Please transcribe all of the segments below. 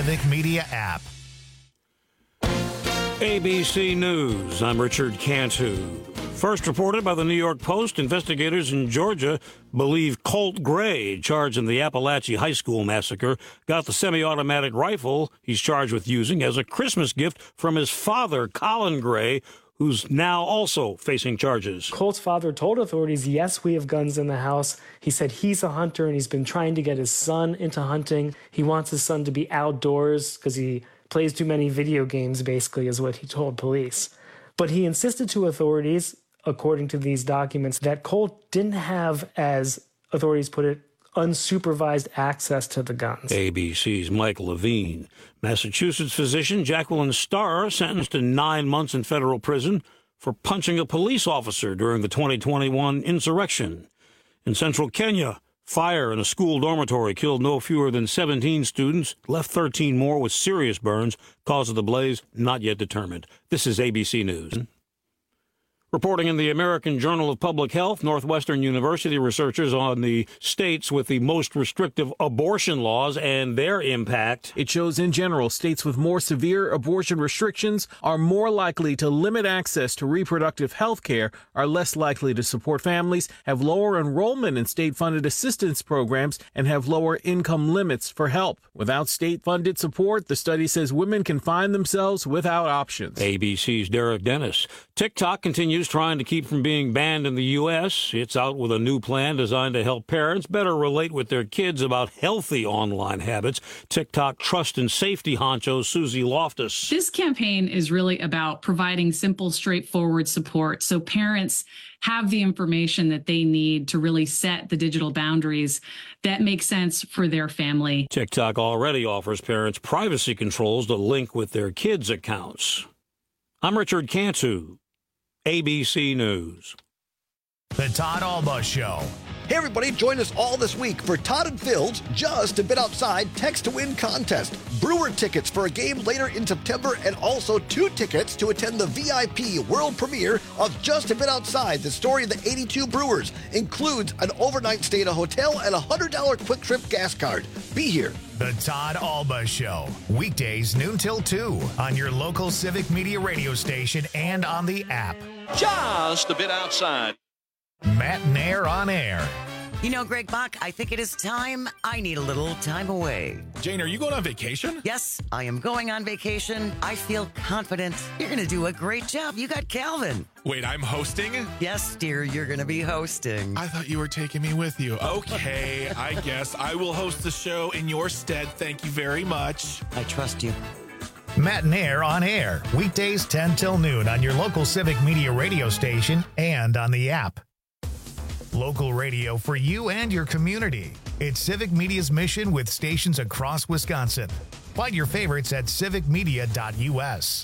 Civic Media app. ABC News, I'm Richard Cantu. First reported by the New York Post, investigators in Georgia believe Colt Gray, charged in the Appalachia High School massacre, got the semi-automatic rifle he's charged with using as a Christmas gift from his father, Colin Gray, who's now also facing charges. Colt's father told authorities, yes, we have guns in the house. He said he's a hunter and he's been trying to get his son into hunting. He wants his son to be outdoors because he plays too many video games, basically, is what he told police. But he insisted to authorities, according to these documents, that Colt didn't have, as authorities put it, unsupervised access to the guns. ABC's Mike Levine. Massachusetts physician Jacqueline Starr sentenced to 9 months in federal prison for punching a police officer during the 2021 insurrection. In central Kenya, fire in a school dormitory killed no fewer than 17 students, left 13 more with serious burns. Cause of the blaze not yet determined. This is ABC News. Reporting in the American Journal of Public Health, Northwestern University researchers on the states with the most restrictive abortion laws and their impact. It shows in general, states with more severe abortion restrictions are more likely to limit access to reproductive health care, are less likely to support families, have lower enrollment in state-funded assistance programs, and have lower income limits for help. Without state-funded support, the study says women can find themselves without options. ABC's Derek Dennis. TikTok continues trying to keep from being banned in the U.S. It's out with a new plan designed to help parents better relate with their kids about healthy online habits. TikTok trust and safety honcho Susie Loftus. This campaign is really about providing simple, straightforward support so parents have the information that they need to really set the digital boundaries that make sense for their family. TikTok already offers parents privacy controls to link with their kids' accounts. I'm Richard Cantu. ABC News. The Todd Alba Show. Hey everybody, join us all this week for Todd and Phil's Just a Bit Outside Text to Win contest. Brewer tickets for a game later in September and also 2 tickets to attend the VIP world premiere of Just a Bit Outside, the story of the 82 Brewers. Includes an overnight stay at a hotel and a $100 quick trip gas card. Be here. The Todd Alba Show. Weekdays noon till 2 on your local Civic Media radio station and on the app. Just a Bit Outside. Matt Nair on air. You know, Greg Bach, I think it is time. I need a little time away. Jane, are you going on vacation? Yes, I am going on vacation. I feel confident. You're going to do a great job. You got Calvin. Wait, I'm hosting? Yes, dear, you're going to be hosting. I thought you were taking me with you. Okay, I guess I will host the show in your stead. Thank you very much. I trust you. Matt Nair on air. Weekdays 10 till noon on your local Civic Media radio station and on the app. Local radio for you and your community. It's Civic Media's mission with stations across Wisconsin. Find your favorites at civicmedia.us.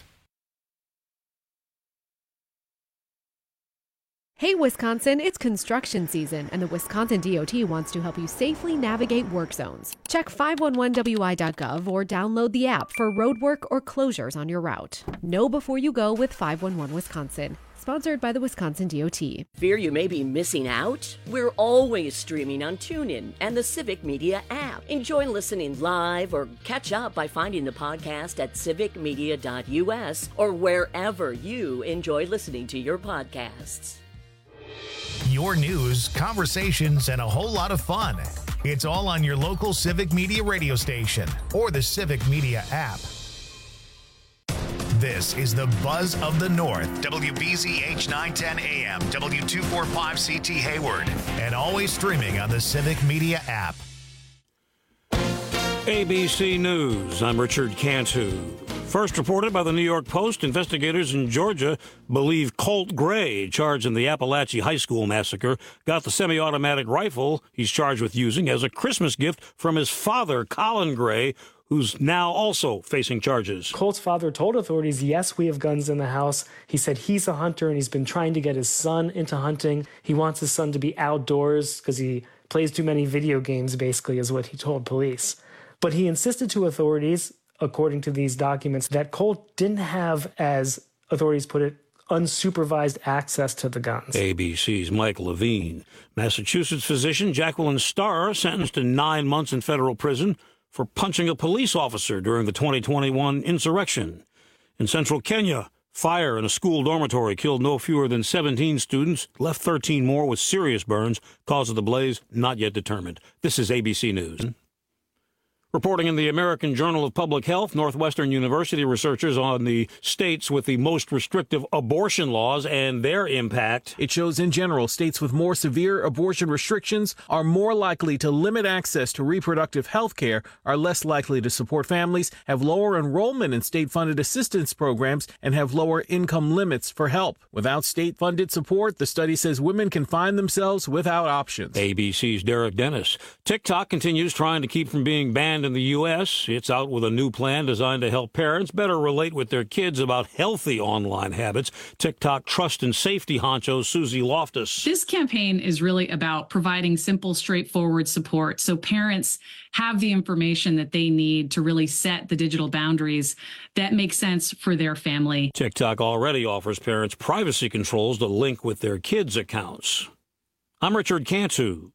Hey Wisconsin, it's construction season, and the Wisconsin DOT wants to help you safely navigate work zones. Check 511wi.gov or download the app for road work or closures on your route. Know before you go with 511 Wisconsin. Sponsored by the Wisconsin DOT. Fear you may be missing out? We're always streaming on TuneIn and the Civic Media app. Enjoy listening live or catch up by finding the podcast at civicmedia.us or wherever you enjoy listening to your podcasts. Your news, conversations, and a whole lot of fun. It's all on your local Civic Media radio station or the Civic Media app. This is the Buzz of the North, WBZH 910 AM, W245CT Hayward, and always streaming on the Civic Media app. ABC News, I'm Richard Cantu. First reported by the New York Post, investigators in Georgia believe Colt Gray, charged in the Appalachia High School massacre, got the semi-automatic rifle he's charged with using as a Christmas gift from his father, Colin Gray, who's now also facing charges. Colt's father told authorities, yes, we have guns in the house. He said he's a hunter and he's been trying to get his son into hunting. He wants his son to be outdoors because he plays too many video games, basically, is what he told police. But he insisted to authorities, according to these documents, that Colt didn't have, as authorities put it, unsupervised access to the guns. ABC's Mike Levine. Massachusetts physician Jacqueline Starr sentenced to 9 months in federal prison for punching a police officer during the 2021 insurrection. In central Kenya, fire in a school dormitory killed no fewer than 17 students, left 13 more with serious burns. Cause of the blaze not yet determined. This is ABC News. Reporting in the American Journal of Public Health, Northwestern University researchers on the states with the most restrictive abortion laws and their impact. It shows in general, states with more severe abortion restrictions are more likely to limit access to reproductive health care, are less likely to support families, have lower enrollment in state-funded assistance programs, and have lower income limits for help. Without state-funded support, the study says women can find themselves without options. ABC's Derek Dennis. TikTok continues trying to keep from being banned in the U.S. It's out with a new plan designed to help parents better relate with their kids about healthy online habits. TikTok trust and safety honcho Susie Loftus. This campaign is really about providing simple, straightforward support so parents have the information that they need to really set the digital boundaries that make sense for their family. TikTok already offers parents privacy controls to link with their kids' accounts. I'm Richard Cantu,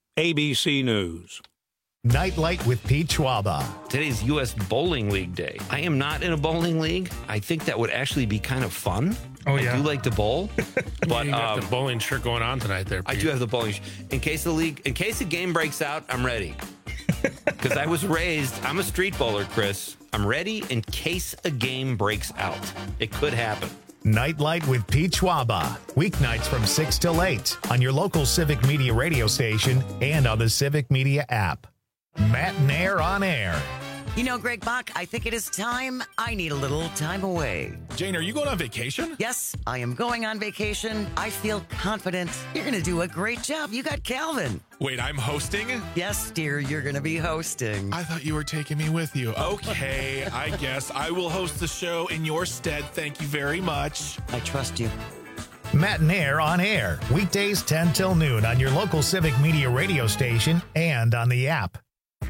ABC News. Nightlight with Pete Schwaba. Today's U.S. Bowling League Day. I am not in a bowling league. I think that would actually be kind of fun. Oh, yeah. I do like to bowl. But you got the bowling shirt going on tonight there, Pete. I do have the bowling shirt. In case the game breaks out, I'm ready. Because I was raised, I'm a street bowler, Chris. I'm ready in case a game breaks out. It could happen. Nightlight with Pete Schwaba. Weeknights from 6 till 8 on your local Civic Media radio station and on the Civic Media app. Matt Nair on air. You know, Greg Bach, I think it is time. I need a little time away. Jane, are you going on vacation? Yes, I am going on vacation. I feel confident. You're going to do a great job. You got Calvin. Wait, I'm hosting? Yes, dear, you're going to be hosting. I thought you were taking me with you. Okay, I guess I will host the show in your stead. Thank you very much. I trust you. Matt Nair on air. Weekdays 10 till noon on your local Civic Media radio station and on the app.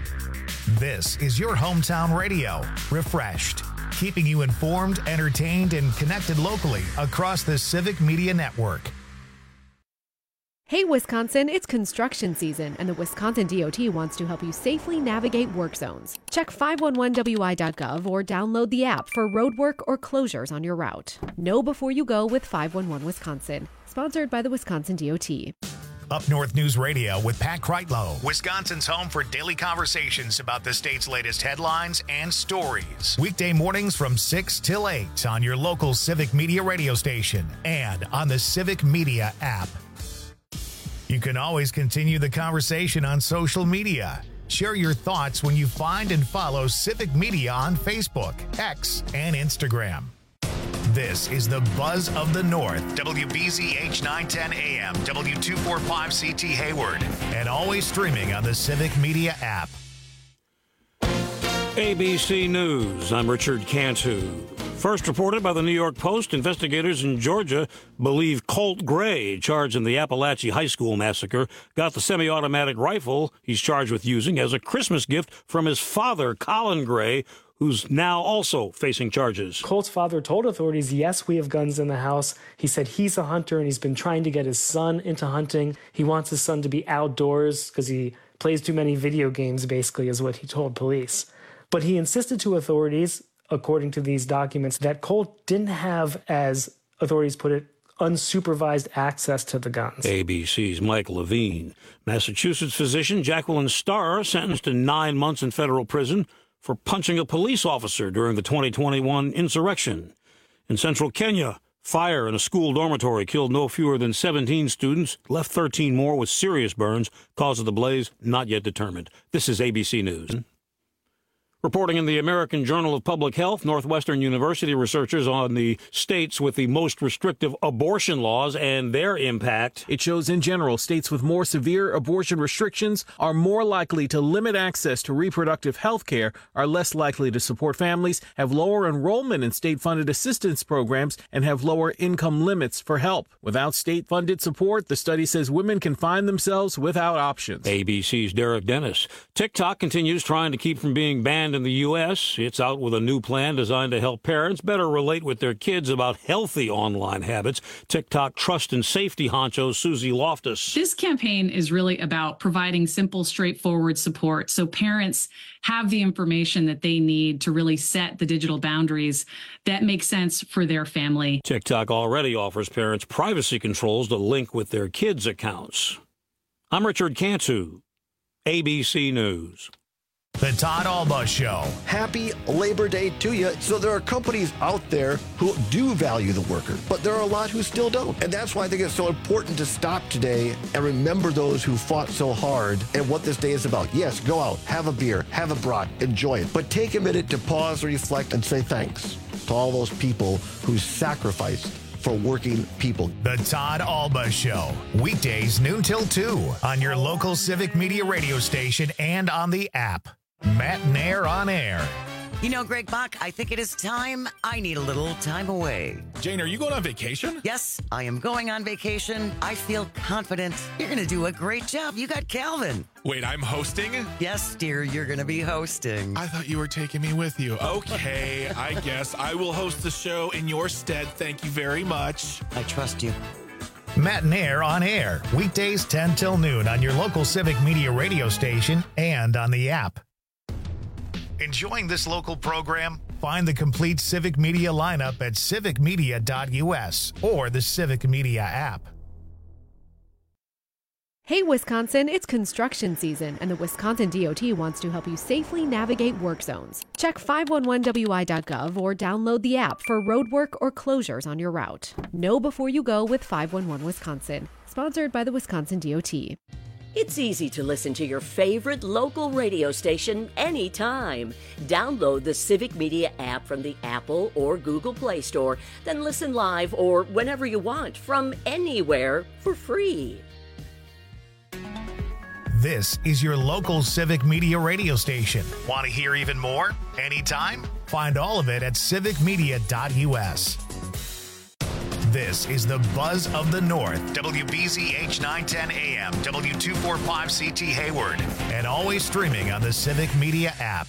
This is your hometown radio, refreshed, keeping you informed, entertained, and connected locally across the Civic Media Network. Hey, Wisconsin, it's construction season, and the Wisconsin DOT wants to help you safely navigate work zones. Check 511wi.gov or download the app for roadwork or closures on your route. Know before you go with 511 Wisconsin, sponsored by the Wisconsin DOT. Up North News Radio with Pat Kreitlow, Wisconsin's home for daily conversations about the state's latest headlines and stories. Weekday mornings from 6 till 8 on your local Civic Media radio station and on the Civic Media app. You can always continue the conversation on social media. Share your thoughts when you find and follow Civic Media on Facebook, X, and Instagram. This is the Buzz of the North, WBZH 910 AM, W245CT Hayward, and always streaming on the Civic Media app. ABC News, I'm Richard Cantu. First reported by the New York Post, investigators in Georgia believe Colt Gray, charged in the Appalachia High School massacre, got the semi-automatic rifle he's charged with using as a Christmas gift from his father, Colin Gray, who's now also facing charges. Colt's father told authorities, yes, we have guns in the house. He said he's a hunter and he's been trying to get his son into hunting. He wants his son to be outdoors because he plays too many video games, basically, is what he told police. But he insisted to authorities, according to these documents, that Colt didn't have, as authorities put it, unsupervised access to the guns. ABC's Mike Levine. Massachusetts physician Jacqueline Starr sentenced to 9 months in federal prison for punching a police officer during the 2021 insurrection. In central Kenya, fire in a school dormitory killed no fewer than 17 students, left 13 more with serious burns. Cause of the blaze not yet determined. This is ABC News. Reporting in the American Journal of Public Health, Northwestern University researchers on the states with the most restrictive abortion laws and their impact. It shows in general, states with more severe abortion restrictions are more likely to limit access to reproductive health care, are less likely to support families, have lower enrollment in state-funded assistance programs, and have lower income limits for help. Without state-funded support, the study says women can find themselves without options. ABC's Derek Dennis. TikTok continues trying to keep from being banned banned in the U.S. It's out with a new plan designed to help parents better relate with their kids about healthy online habits. TikTok trust and safety honcho Susie Loftus. This campaign is really about providing simple, straightforward support so parents have the information that they need to really set the digital boundaries that make sense for their family. TikTok already offers parents privacy controls to link with their kids' accounts. I'm Richard Cantu, ABC News. The Todd Alba Show. Happy Labor Day to you. So there are companies out there who do value the worker, but there are a lot who still don't. And that's why I think it's so important to stop today and remember those who fought so hard and what this day is about. Yes, go out, have a beer, have a brat, enjoy it. But take a minute to pause, reflect, and say thanks to all those people who sacrificed for working people. The Todd Alba Show. Weekdays noon till 2 on your local Civic Media radio station and on the app. Matt Nair on air. You know, Greg Bach, I think it is time. I need a little time away. Jane, are you going on vacation? Yes, I am going on vacation. I feel confident. You're going to do a great job. You got Calvin. Wait, I'm hosting? Yes, dear, you're going to be hosting. I thought you were taking me with you. Okay, I guess I will host the show in your stead. Thank you very much. I trust you. Matt Nair on air. Weekdays 10 till noon on your local Civic Media radio station and on the app. Enjoying this local program? Find the complete Civic Media lineup at civicmedia.us or the Civic Media app. Hey, Wisconsin, it's construction season, and the Wisconsin DOT wants to help you safely navigate work zones. Check 511wi.gov or download the app for road work or closures on your route. Know before you go with 511 Wisconsin, sponsored by the Wisconsin DOT. It's easy to listen to your favorite local radio station anytime. Download the Civic Media app from the Apple or Google Play Store, then listen live or whenever you want from anywhere for free. This is your local Civic Media radio station. Want to hear even more? Anytime? Find all of it at civicmedia.us. This is the Buzz of the North, WBZH 910 AM, W245CT Hayward, and always streaming on the Civic Media app.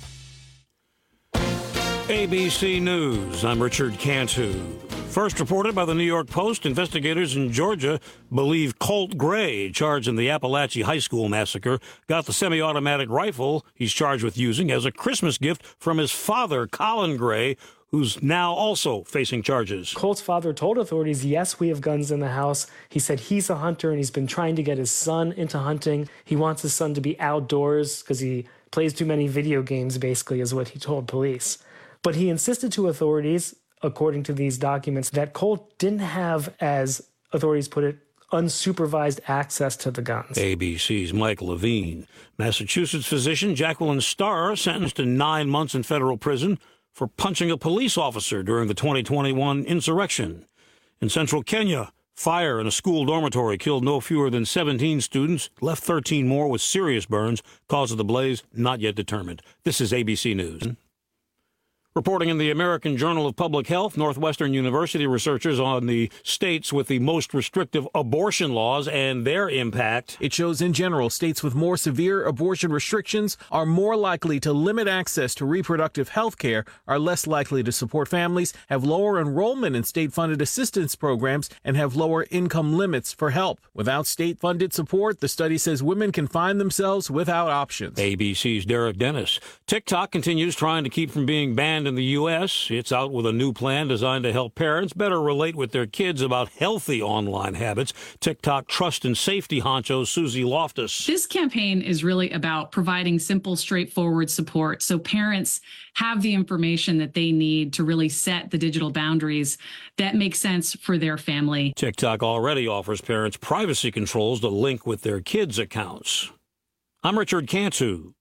ABC News, I'm Richard Cantu. First reported by the New York Post, investigators in Georgia believe Colt Gray, charged in the Appalachia High School massacre, got the semi-automatic rifle he's charged with using as a Christmas gift from his father, Colin Gray, who's now also facing charges. Colt's father told authorities, yes, we have guns in the house. He said he's a hunter and he's been trying to get his son into hunting. He wants his son to be outdoors because he plays too many video games, basically, is what he told police. But he insisted to authorities, according to these documents, that Colt didn't have, as authorities put it, unsupervised access to the guns. ABC's Mike Levine. Massachusetts physician Jacqueline Starr sentenced to 9 months in federal prison for punching a police officer during the 2021 insurrection. In central Kenya, fire in a school dormitory killed no fewer than 17 students, left 13 more with serious burns. Cause of the blaze not yet determined. This is ABC News. Reporting in the American Journal of Public Health, Northwestern University researchers on the states with the most restrictive abortion laws and their impact. It shows in general, states with more severe abortion restrictions are more likely to limit access to reproductive health care, are less likely to support families, have lower enrollment in state-funded assistance programs, and have lower income limits for help. Without state-funded support, the study says women can find themselves without options. ABC's Derek Dennis. TikTok continues trying to keep from being banned in the U.S. It's out with a new plan designed to help parents better relate with their kids about healthy online habits. TikTok trust and safety honcho Susie Loftus. This campaign is really about providing simple, straightforward support so parents have the information that they need to really set the digital boundaries that make sense for their family. TikTok already offers parents privacy controls to link with their kids' accounts. I'm Richard Cantu,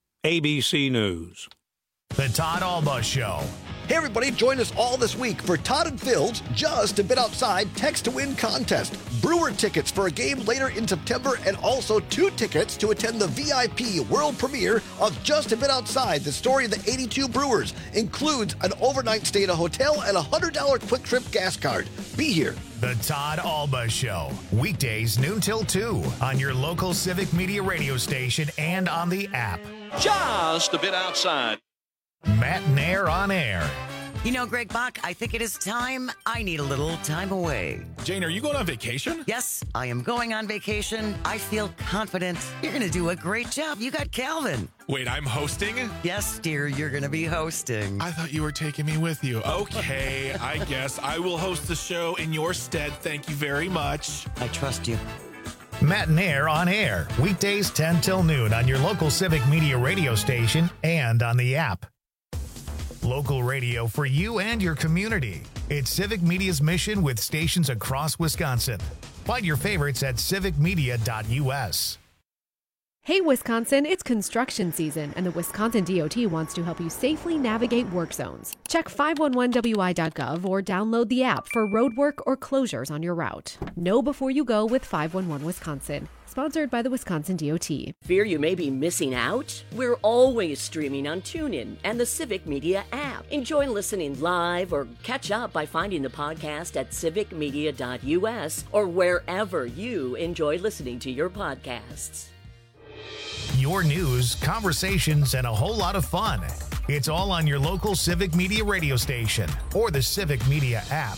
ABC News. The Todd Alba Show. Hey everybody, join us all this week for Todd and Phil's Just a Bit Outside Text to Win contest. Brewer tickets for a game later in September and also 2 tickets to attend the VIP world premiere of Just a Bit Outside, the story of the 82 Brewers. Includes an overnight stay at a hotel and a $100 quick trip gas card. Be here. The Todd Alba Show. Weekdays noon till 2 on your local Civic Media radio station and on the app. Just a Bit Outside. Matt and Air on Air. You know, Greg Bach, I think it is time. I need a little time away. Jane, are you going on vacation? Yes, I am going on vacation. I feel confident. You're going to do a great job. You got Calvin. Wait, I'm hosting? Yes, dear, you're going to be hosting. I thought you were taking me with you. Okay, I guess I will host the show in your stead. Thank you very much. I trust you. Matt and Air on Air. Weekdays 10 till noon on your local Civic Media radio station and on the app. Local radio for you and your community. It's Civic Media's mission with stations across Wisconsin. Find your favorites at civicmedia.us. Hey, Wisconsin, it's construction season, and the Wisconsin DOT wants to help you safely navigate work zones. Check 511wi.gov or download the app for roadwork or closures on your route. Know before you go with 511 Wisconsin. Sponsored by the Wisconsin DOT. Fear you may be missing out? We're always streaming on TuneIn and the Civic Media app. Enjoy listening live or catch up by finding the podcast at civicmedia.us or wherever you enjoy listening to your podcasts. Your news, conversations, and a whole lot of fun. It's all on your local Civic Media radio station or the Civic Media app.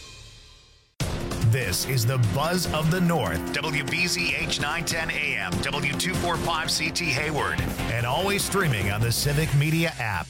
This is the Buzz of the North, WBZH 910 AM, W245CT Hayward, and always streaming on the Civic Media app.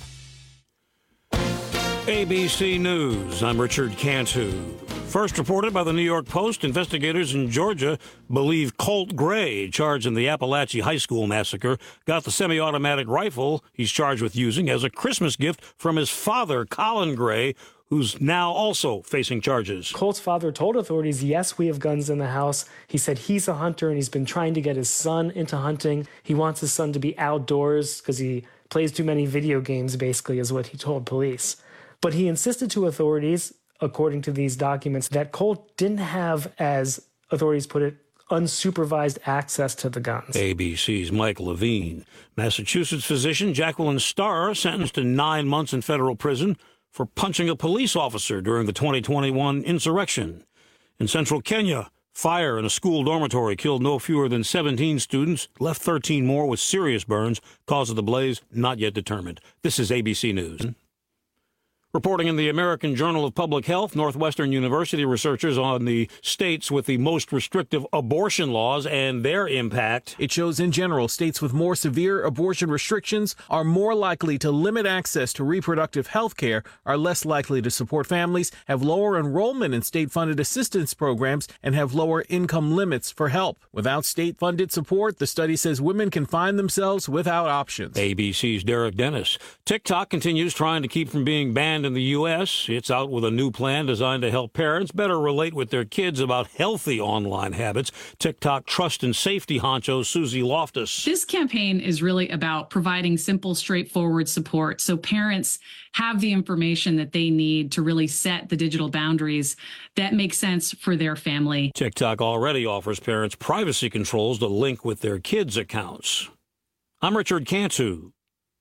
ABC News, I'm Richard Cantu. First reported by the New York Post, investigators in Georgia believe Colt Gray, charged in the Appalachia High School massacre, got the semi-automatic rifle he's charged with using as a Christmas gift from his father, Colin Gray, who's now also facing charges. Colt's father told authorities, yes, we have guns in the house. He said he's a hunter and he's been trying to get his son into hunting. He wants his son to be outdoors because he plays too many video games, basically, is what he told police. But he insisted to authorities, according to these documents, that Colt didn't have, as authorities put it, unsupervised access to the guns. ABC's Mike Levine. Massachusetts physician Jacqueline Starr sentenced to 9 months in federal prison for punching a police officer during the 2021 insurrection. In central Kenya, fire in a school dormitory killed no fewer than 17 students, left 13 more with serious burns. Cause of the blaze not yet determined. This is ABC News. Reporting in the American Journal of Public Health, Northwestern University researchers on the states with the most restrictive abortion laws and their impact. It shows in general, states with more severe abortion restrictions are more likely to limit access to reproductive health care, are less likely to support families, have lower enrollment in state-funded assistance programs, and have lower income limits for help. Without state-funded support, the study says women can find themselves without options. ABC's Derek Dennis. TikTok continues trying to keep from being banned in the U.S. It's out with a new plan designed to help parents better relate with their kids about healthy online habits. TikTok trust and safety honcho Susie Loftus. This campaign is really about providing simple, straightforward support so parents have the information that they need to really set the digital boundaries that make sense for their family. TikTok already offers parents privacy controls to link with their kids' accounts. I'm Richard Cantu,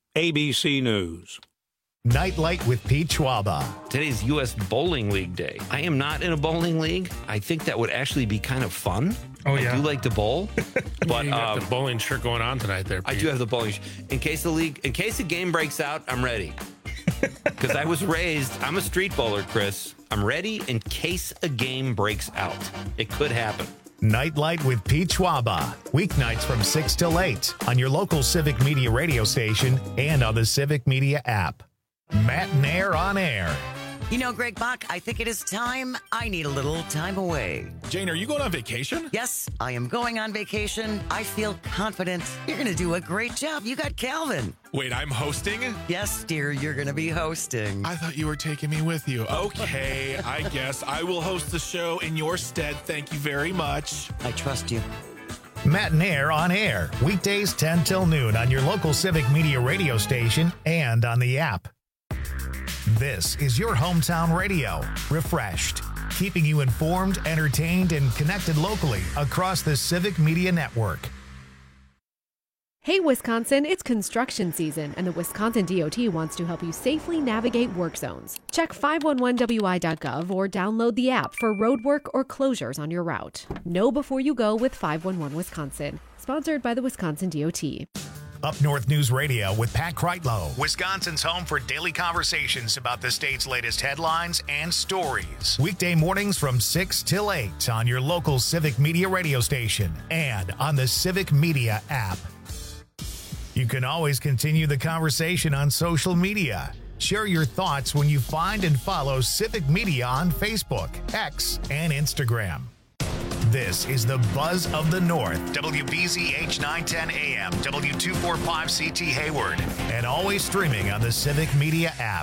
ABC News. Nightlight with Pete Schwaba. Today's U.S. Bowling League Day. I am not in a bowling league. I think that would actually be kind of fun. Oh, yeah. I do like to bowl. But you got the bowling shirt going on tonight there, Pete. I do have the bowling shirt. In case the game breaks out, I'm ready. Because I was raised, I'm a street bowler, Chris. I'm ready in case a game breaks out. It could happen. Nightlight with Pete Schwaba. Weeknights from 6 till 8 on your local Civic Media radio station and on the Civic Media app. Matt and Air on Air. You know, Greg Bach, I think it is time. I need a little time away. Jane, are you going on vacation? Yes, I am going on vacation. I feel confident. You're going to do a great job. You got Calvin. Wait, I'm hosting? Yes, dear, you're going to be hosting. I thought you were taking me with you. Okay, I guess I will host the show in your stead. Thank you very much. I trust you. Matt and Air on Air. Weekdays 10 till noon on your local Civic Media radio station and on the app. This is your hometown radio, refreshed, keeping you informed, entertained, and connected locally across the Civic Media Network. Hey, Wisconsin, it's construction season, and the Wisconsin DOT wants to help you safely navigate work zones. Check 511wi.gov or download the app for roadwork or closures on your route. Know before you go with 511 Wisconsin. Sponsored by the Wisconsin DOT. Up North News Radio with Pat Kreitlow, Wisconsin's home for daily conversations about the state's latest headlines and stories. Weekday mornings from 6 till 8 on your local Civic Media radio station and on the Civic Media app. You can always continue the conversation on social media. Share your thoughts when you find and follow Civic Media on Facebook, X, and Instagram. This is the Buzz of the North, WBZH 910 AM, W245CT Hayward, and always streaming on the Civic Media app.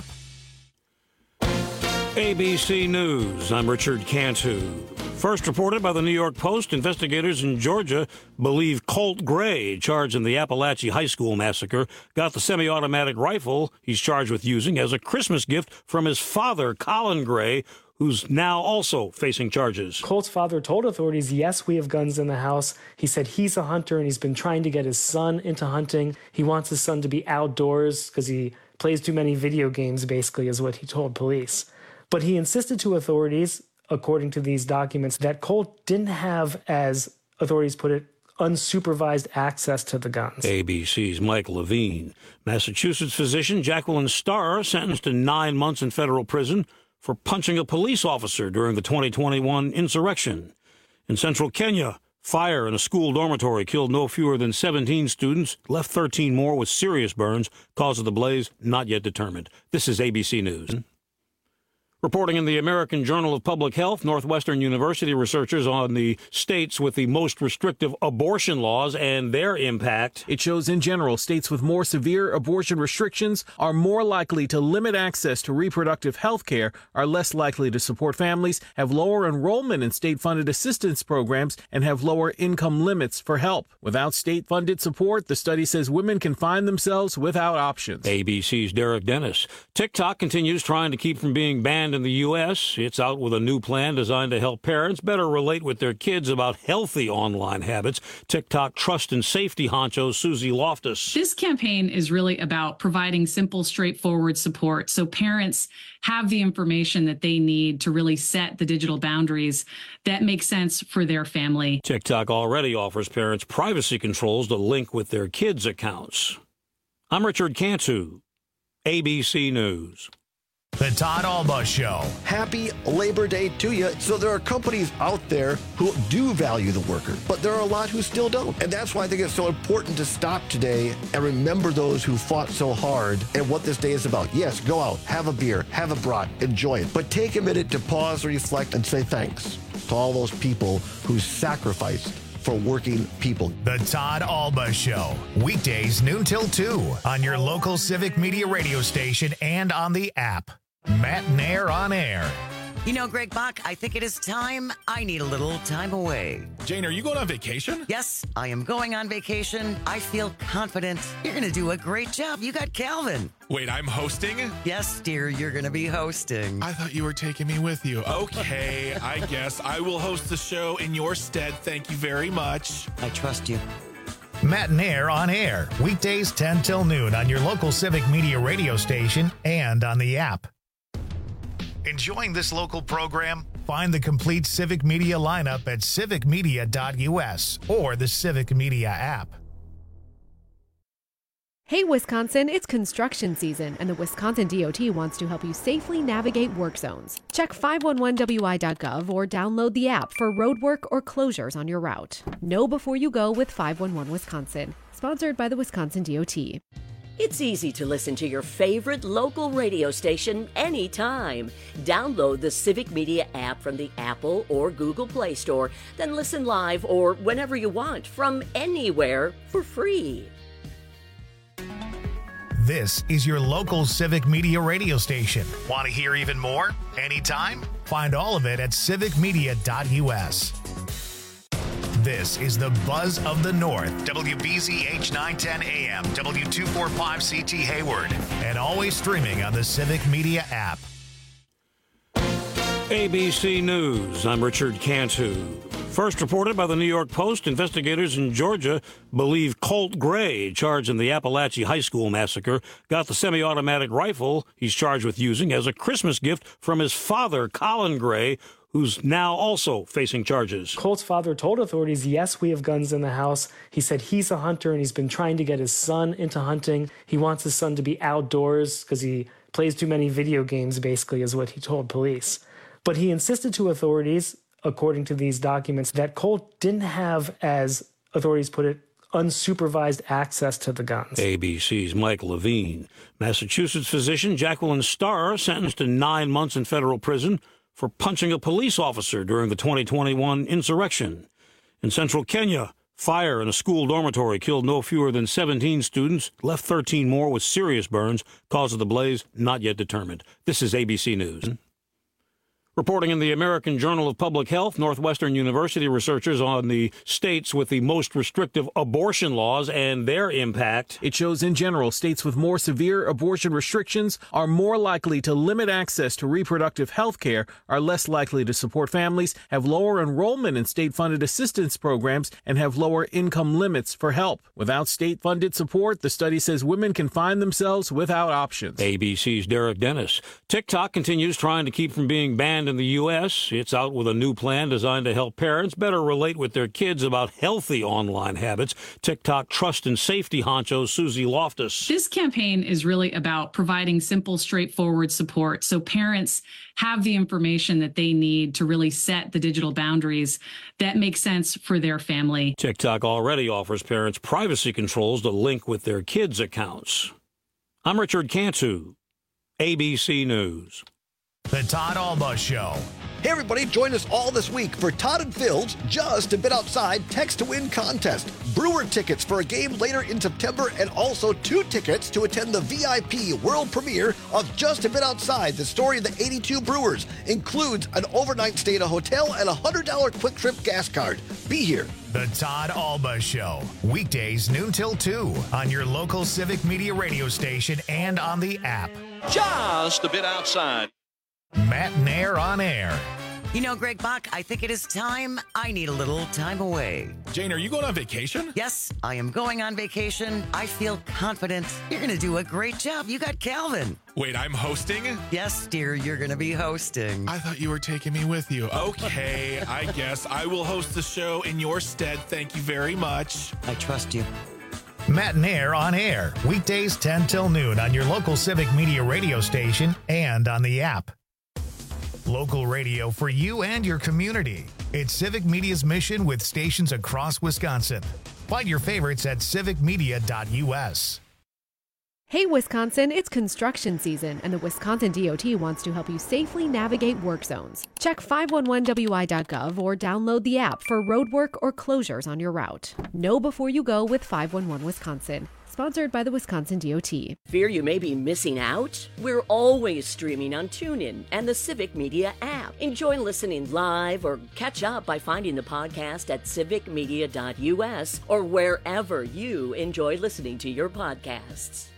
ABC News, I'm Richard Cantu. First reported by the New York Post, investigators in Georgia believe Colt Gray, charged in the Appalachia High School massacre, got the semi-automatic rifle he's charged with using as a Christmas gift from his father, Colin Gray, who's now also facing charges. Colt's father told authorities, yes, we have guns in the house. He said he's a hunter and he's been trying to get his son into hunting. He wants his son to be outdoors because he plays too many video games, basically, is what he told police. But he insisted to authorities, according to these documents, that Colt didn't have, as authorities put it, unsupervised access to the guns. ABC's Mike Levine. Massachusetts physician Jacqueline Starr sentenced to 9 months in federal prison for punching a police officer during the 2021 insurrection. In central Kenya, fire in a school dormitory killed no fewer than 17 students, left 13 more with serious burns. Cause of the blaze not yet determined. This is ABC News. Reporting in the American Journal of Public Health, Northwestern University researchers on the states with the most restrictive abortion laws and their impact. It shows in general, states with more severe abortion restrictions are more likely to limit access to reproductive health care, are less likely to support families, have lower enrollment in state-funded assistance programs, and have lower income limits for help. Without state-funded support, the study says women can find themselves without options. ABC's Derek Dennis. TikTok continues trying to keep from being banned in the U.S. It's out with a new plan designed to help parents better relate with their kids about healthy online habits. TikTok trust and safety honcho Susie Loftus. This campaign is really about providing simple, straightforward support so parents have the information that they need to really set the digital boundaries that make sense for their family. TikTok already offers parents privacy controls to link with their kids' accounts. I'm Richard Cantu, ABC News. The Todd Alba Show. Happy Labor Day to you. So there are companies out there who do value the worker, but there are a lot who still don't. And that's why I think it's so important to stop today and remember those who fought so hard and what this day is about. Yes, go out, have a beer, have a brat, enjoy it. But take a minute to pause, reflect, and say thanks to all those people who sacrificed for working people. The Todd Alba Show. Weekdays noon till 2 on your local Civic Media radio station and on the app. Matt Nair on air. You know, Greg Bach, I think it is time. I need a little time away. Jane, are you going on vacation? Yes, I am going on vacation. I feel confident. You're going to do a great job. You got Calvin. Wait, I'm hosting? Yes, dear, you're going to be hosting. I thought you were taking me with you. Okay, I guess I will host the show in your stead. Thank you very much. I trust you. Matt Nair on air. Weekdays 10 till noon on your local Civic Media radio station and on the app. Enjoying this local program? Find the complete Civic Media lineup at civicmedia.us or the Civic Media app. Hey, Wisconsin, it's construction season, and the Wisconsin DOT wants to help you safely navigate work zones. Check 511wi.gov or download the app for road work or closures on your route. Know before you go with 511 Wisconsin, sponsored by the Wisconsin DOT. It's easy to listen to your favorite local radio station anytime. Download the Civic Media app from the Apple or Google Play Store, then listen live or whenever you want from anywhere for free. This is your local Civic Media radio station. Want to hear even more? Anytime? Find all of it at civicmedia.us. This is the Buzz of the North, WBZH 910 AM, W245CT Hayward, and always streaming on the Civic Media app. ABC News, I'm Richard Cantu. First reported by the New York Post, investigators in Georgia believe Colt Gray, charged in the Appalachia High School massacre, got the semi-automatic rifle he's charged with using as a Christmas gift from his father, Colin Gray, who's now also facing charges. Colt's father told authorities, yes, we have guns in the house. He said he's a hunter and he's been trying to get his son into hunting. He wants his son to be outdoors because he plays too many video games, basically, is what he told police. But he insisted to authorities, according to these documents, that Colt didn't have, as authorities put it, unsupervised access to the guns. ABC's Mike Levine. Massachusetts physician Jacqueline Starr sentenced to 9 months in federal prison for punching a police officer during the 2021 insurrection. In central Kenya, fire in a school dormitory killed no fewer than 17 students, left 13 more with serious burns. Cause of the blaze not yet determined. This is ABC News. Reporting in the American Journal of Public Health, Northwestern University researchers on the states with the most restrictive abortion laws and their impact. It shows in general, states with more severe abortion restrictions are more likely to limit access to reproductive health care, are less likely to support families, have lower enrollment in state-funded assistance programs, and have lower income limits for help. Without state-funded support, the study says women can find themselves without options. ABC's Derek Dennis. TikTok continues trying to keep from being banned in the U.S. It's out with a new plan designed to help parents better relate with their kids about healthy online habits. TikTok trust and safety honcho Susie Loftus. This campaign is really about providing simple, straightforward support so parents have the information that they need to really set the digital boundaries that make sense for their family. TikTok already offers parents privacy controls to link with their kids' accounts. I'm Richard Cantu, ABC News. The Todd Alba Show. Hey everybody, join us all this week for Todd and Phil's Just a Bit Outside Text to Win contest. Brewer tickets for a game later in September and also 2 tickets to attend the VIP world premiere of Just a Bit Outside, the story of the 82 Brewers. Includes an overnight stay at a hotel and a $100 quick trip gas card. Be here. The Todd Alba Show. Weekdays noon till 2 on your local Civic Media radio station and on the app. Just a Bit Outside. Matt Nair on air. You know, Greg Bach, I think it is time. I need a little time away. Jane, are you going on vacation? Yes, I am going on vacation. I feel confident. You're going to do a great job. You got Calvin. Wait, I'm hosting? Yes, dear, you're going to be hosting. I thought you were taking me with you. Okay, I guess I will host the show in your stead. Thank you very much. I trust you. Matt Nair on air. Weekdays 10 till noon on your local Civic Media radio station and on the app. Local radio for you and your community. It's Civic Media's mission with stations across Wisconsin. Find your favorites at civicmedia.us. Hey, Wisconsin, it's construction season, and the Wisconsin DOT wants to help you safely navigate work zones. Check 511wi.gov or download the app for roadwork or closures on your route. Know before you go with 511 Wisconsin. Sponsored by the Wisconsin DOT. Fear you may be missing out? We're always streaming on TuneIn and the Civic Media app. Enjoy listening live or catch up by finding the podcast at civicmedia.us or wherever you enjoy listening to your podcasts.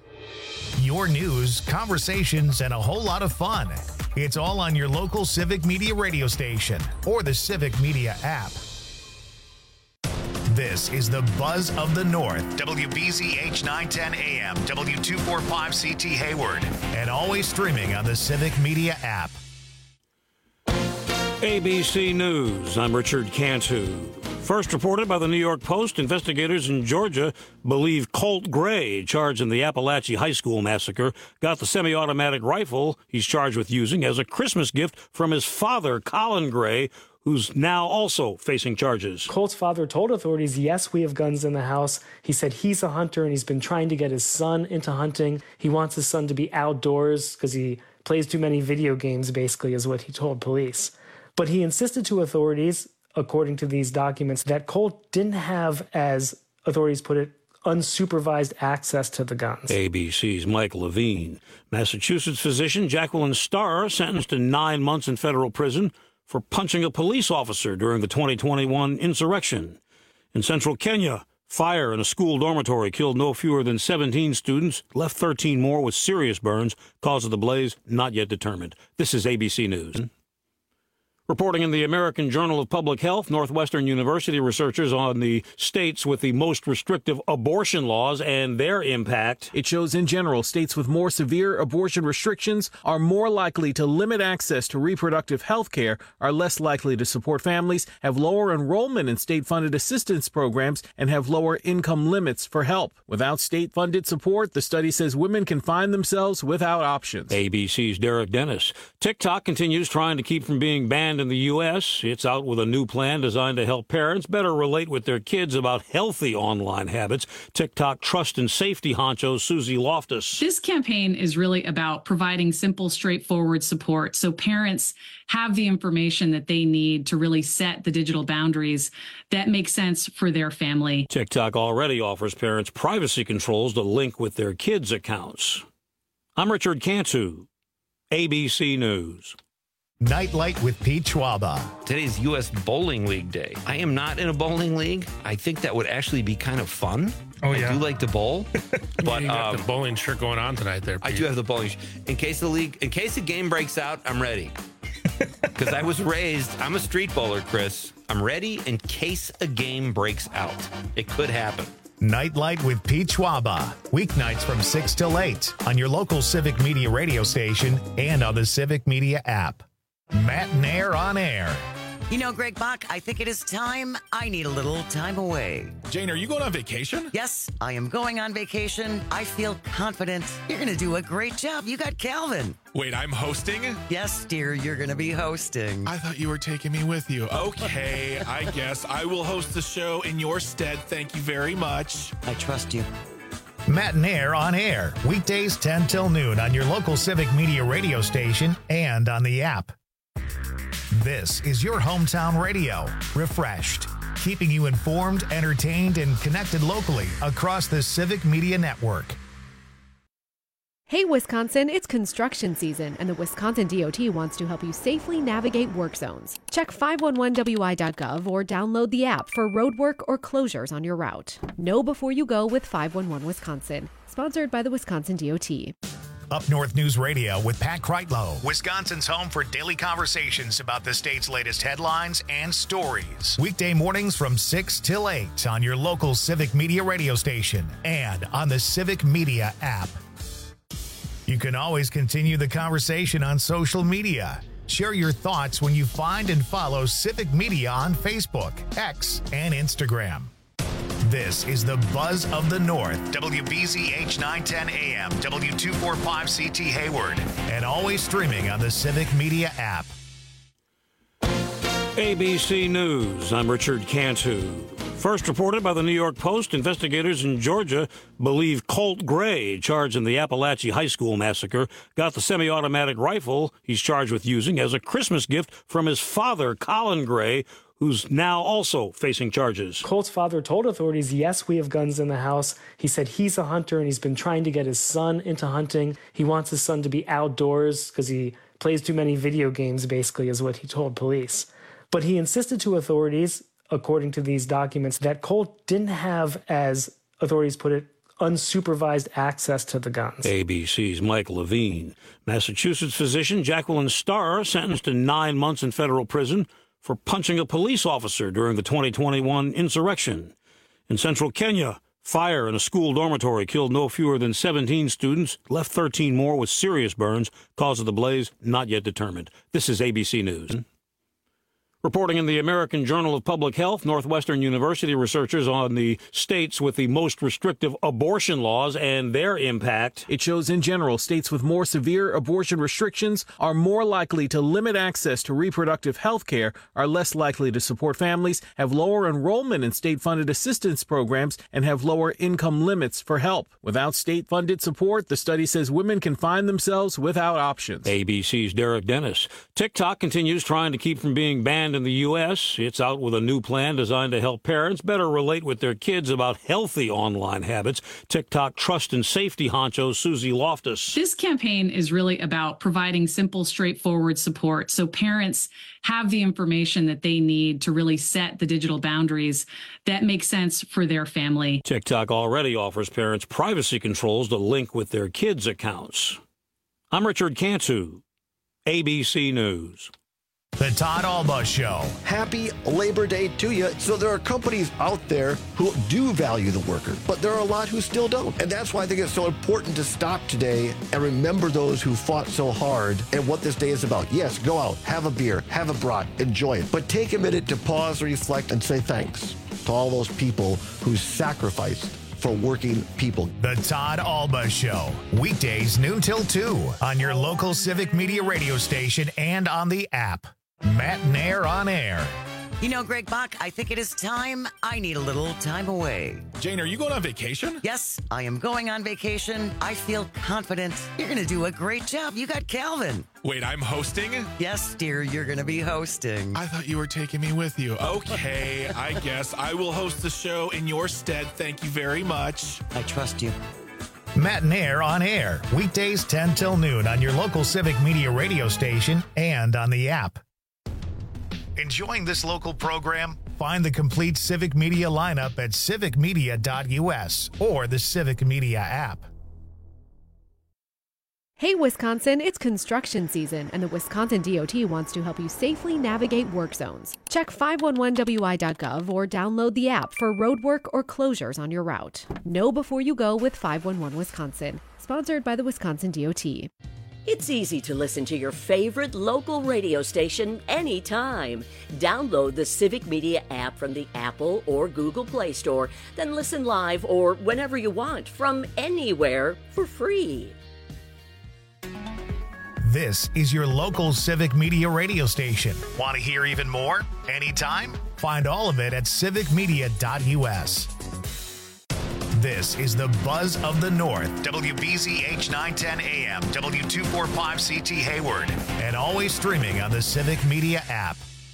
Your news, conversations, and a whole lot of fun. It's all on your local Civic Media radio station or the Civic Media app. This is the Buzz of the North, WBZH 910 AM, W245CT Hayward, and always streaming on the Civic Media app. ABC News, I'm Richard Cantu. First reported by the New York Post, investigators in Georgia believe Colt Gray, charged in the Appalachia High School massacre, got the semi-automatic rifle he's charged with using as a Christmas gift from his father, Colin Gray, who's now also facing charges. Colt's father told authorities, yes, we have guns in the house. He said he's a hunter and he's been trying to get his son into hunting. He wants his son to be outdoors because he plays too many video games, basically, is what he told police. But he insisted to authorities, according to these documents, that Colt didn't have, as authorities put it, unsupervised access to the guns. ABC's Mike Levine. Massachusetts physician Jacqueline Starr sentenced to 9 months in federal prison for punching a police officer during the 2021 insurrection. In central Kenya, fire in a school dormitory killed no fewer than 17 students, left 13 more with serious burns. Cause of the blaze not yet determined. This is ABC News. Reporting in the American Journal of Public Health, Northwestern University researchers on the states with the most restrictive abortion laws and their impact. It shows in general, states with more severe abortion restrictions are more likely to limit access to reproductive health care, are less likely to support families, have lower enrollment in state-funded assistance programs, and have lower income limits for help. Without state-funded support, the study says women can find themselves without options. ABC's Derek Dennis. TikTok continues trying to keep from being banned in the U.S. It's out with a new plan designed to help parents better relate with their kids about healthy online habits. TikTok trust and safety honcho Susie Loftus. This campaign is really about providing simple, straightforward support so parents have the information that they need to really set the digital boundaries that make sense for their family. TikTok already offers parents privacy controls to link with their kids' accounts. I'm Richard Cantu, ABC News. Nightlight with Pete Schwaba. Today's U.S. Bowling League Day. I am not in a bowling league. I think that would actually be kind of fun. Oh, yeah. I do like to bowl. But you got the bowling shirt going on tonight there, Pete. I do have the bowling. In case the game breaks out, I'm ready. Because I was raised, I'm a street bowler, Chris. I'm ready in case a game breaks out. It could happen. Nightlight with Pete Schwaba. Weeknights from 6 till 8 on your local Civic Media radio station and on the Civic Media app. Matt Nair on air. You know, Greg Bach, I think it is time. I need a little time away. Jane, are you going on vacation? Yes, I am going on vacation. I feel confident. You're going to do a great job. You got Calvin. Wait, I'm hosting? Yes, dear, you're going to be hosting. I thought you were taking me with you. Okay, I guess I will host the show in your stead. Thank you very much. I trust you. Matt Nair on air. Weekdays 10 till noon on your local Civic Media radio station and on the app. This is your hometown radio, refreshed, keeping you informed, entertained, and connected locally across the Civic Media Network. Hey, Wisconsin, it's construction season, and the Wisconsin DOT wants to help you safely navigate work zones. Check 511wi.gov or download the app for roadwork or closures on your route. Know before you go with 511 Wisconsin, sponsored by the Wisconsin DOT. Up North News Radio with Pat Kreitlow, Wisconsin's home for daily conversations about the state's latest headlines and stories. Weekday mornings from 6 till 8 on your local Civic Media radio station and on the Civic Media app. You can always continue the conversation on social media. Share your thoughts when you find and follow Civic Media on Facebook, X, and Instagram. This is the Buzz of the North, WBZH 910 AM, W245CT Hayward, and always streaming on the Civic Media app. ABC News, I'm Richard Cantu. First reported by the New York Post, investigators in Georgia believe Colt Gray, charged in the Appalachia High School massacre, got the semi-automatic rifle he's charged with using as a Christmas gift from his father, Colin Gray, who's now also facing charges. Colt's father told authorities, yes, we have guns in the house. He said he's a hunter and he's been trying to get his son into hunting. He wants his son to be outdoors because he plays too many video games, basically, is what he told police. But he insisted to authorities, according to these documents, that Colt didn't have, as authorities put it, unsupervised access to the guns. ABC's Mike Levine. Massachusetts physician Jacqueline Starr sentenced to 9 months in federal prison for punching a police officer during the 2021 insurrection. In central Kenya, fire in a school dormitory killed no fewer than 17 students, left 13 more with serious burns. Cause of the blaze not yet determined. This is ABC News. Reporting in the American Journal of Public Health, Northwestern University researchers on the states with the most restrictive abortion laws and their impact. It shows in general, states with more severe abortion restrictions are more likely to limit access to reproductive health care, are less likely to support families, have lower enrollment in state-funded assistance programs, and have lower income limits for help. Without state-funded support, the study says women can find themselves without options. ABC's Derek Dennis. TikTok continues trying to keep from being banned in the U.S. It's out with a new plan designed to help parents better relate with their kids about healthy online habits. TikTok trust and safety honcho Susie Loftus. This campaign is really about providing simple, straightforward support so parents have the information that they need to really set the digital boundaries that make sense for their family. TikTok already offers parents privacy controls to link with their kids' accounts. I'm Richard Cantu, ABC News. The Todd Alba Show. Happy Labor Day to you. So there are companies out there who do value the worker, but there are a lot who still don't. And that's why I think it's so important to stop today and remember those who fought so hard and what this day is about. Yes, go out, have a beer, have a brat, enjoy it. But take a minute to pause, reflect, and say thanks to all those people who sacrificed for working people. The Todd Alba Show. Weekdays noon till 2 on your local Civic Media radio station and on the app. Matt Nair on air. You know, Greg Bach, I think it is time. I need a little time away. Jane, are you going on vacation? Yes, I am going on vacation. I feel confident. You're going to do a great job. You got Calvin. Wait, I'm hosting? Yes, dear, you're going to be hosting. I thought you were taking me with you. Okay, I guess I will host the show in your stead. Thank you very much. I trust you. Matt Nair on air. Weekdays 10 till noon on your local Civic Media radio station and on the app. Enjoying this local program? Find the complete Civic Media lineup at civicmedia.us or the Civic Media app. Hey, Wisconsin, it's construction season, and the Wisconsin DOT wants to help you safely navigate work zones. Check 511wi.gov or download the app for roadwork or closures on your route. Know before you go with 511 Wisconsin, sponsored by the Wisconsin DOT. It's easy to listen to your favorite local radio station anytime. Download the Civic Media app from the Apple or Google Play Store, then listen live or whenever you want from anywhere for free. This is your local Civic Media radio station. Want to hear even more? Anytime? Find all of it at civicmedia.us. This is the Buzz of the North, WBZH 910 AM, W245CT Hayward, and always streaming on the Civic Media app.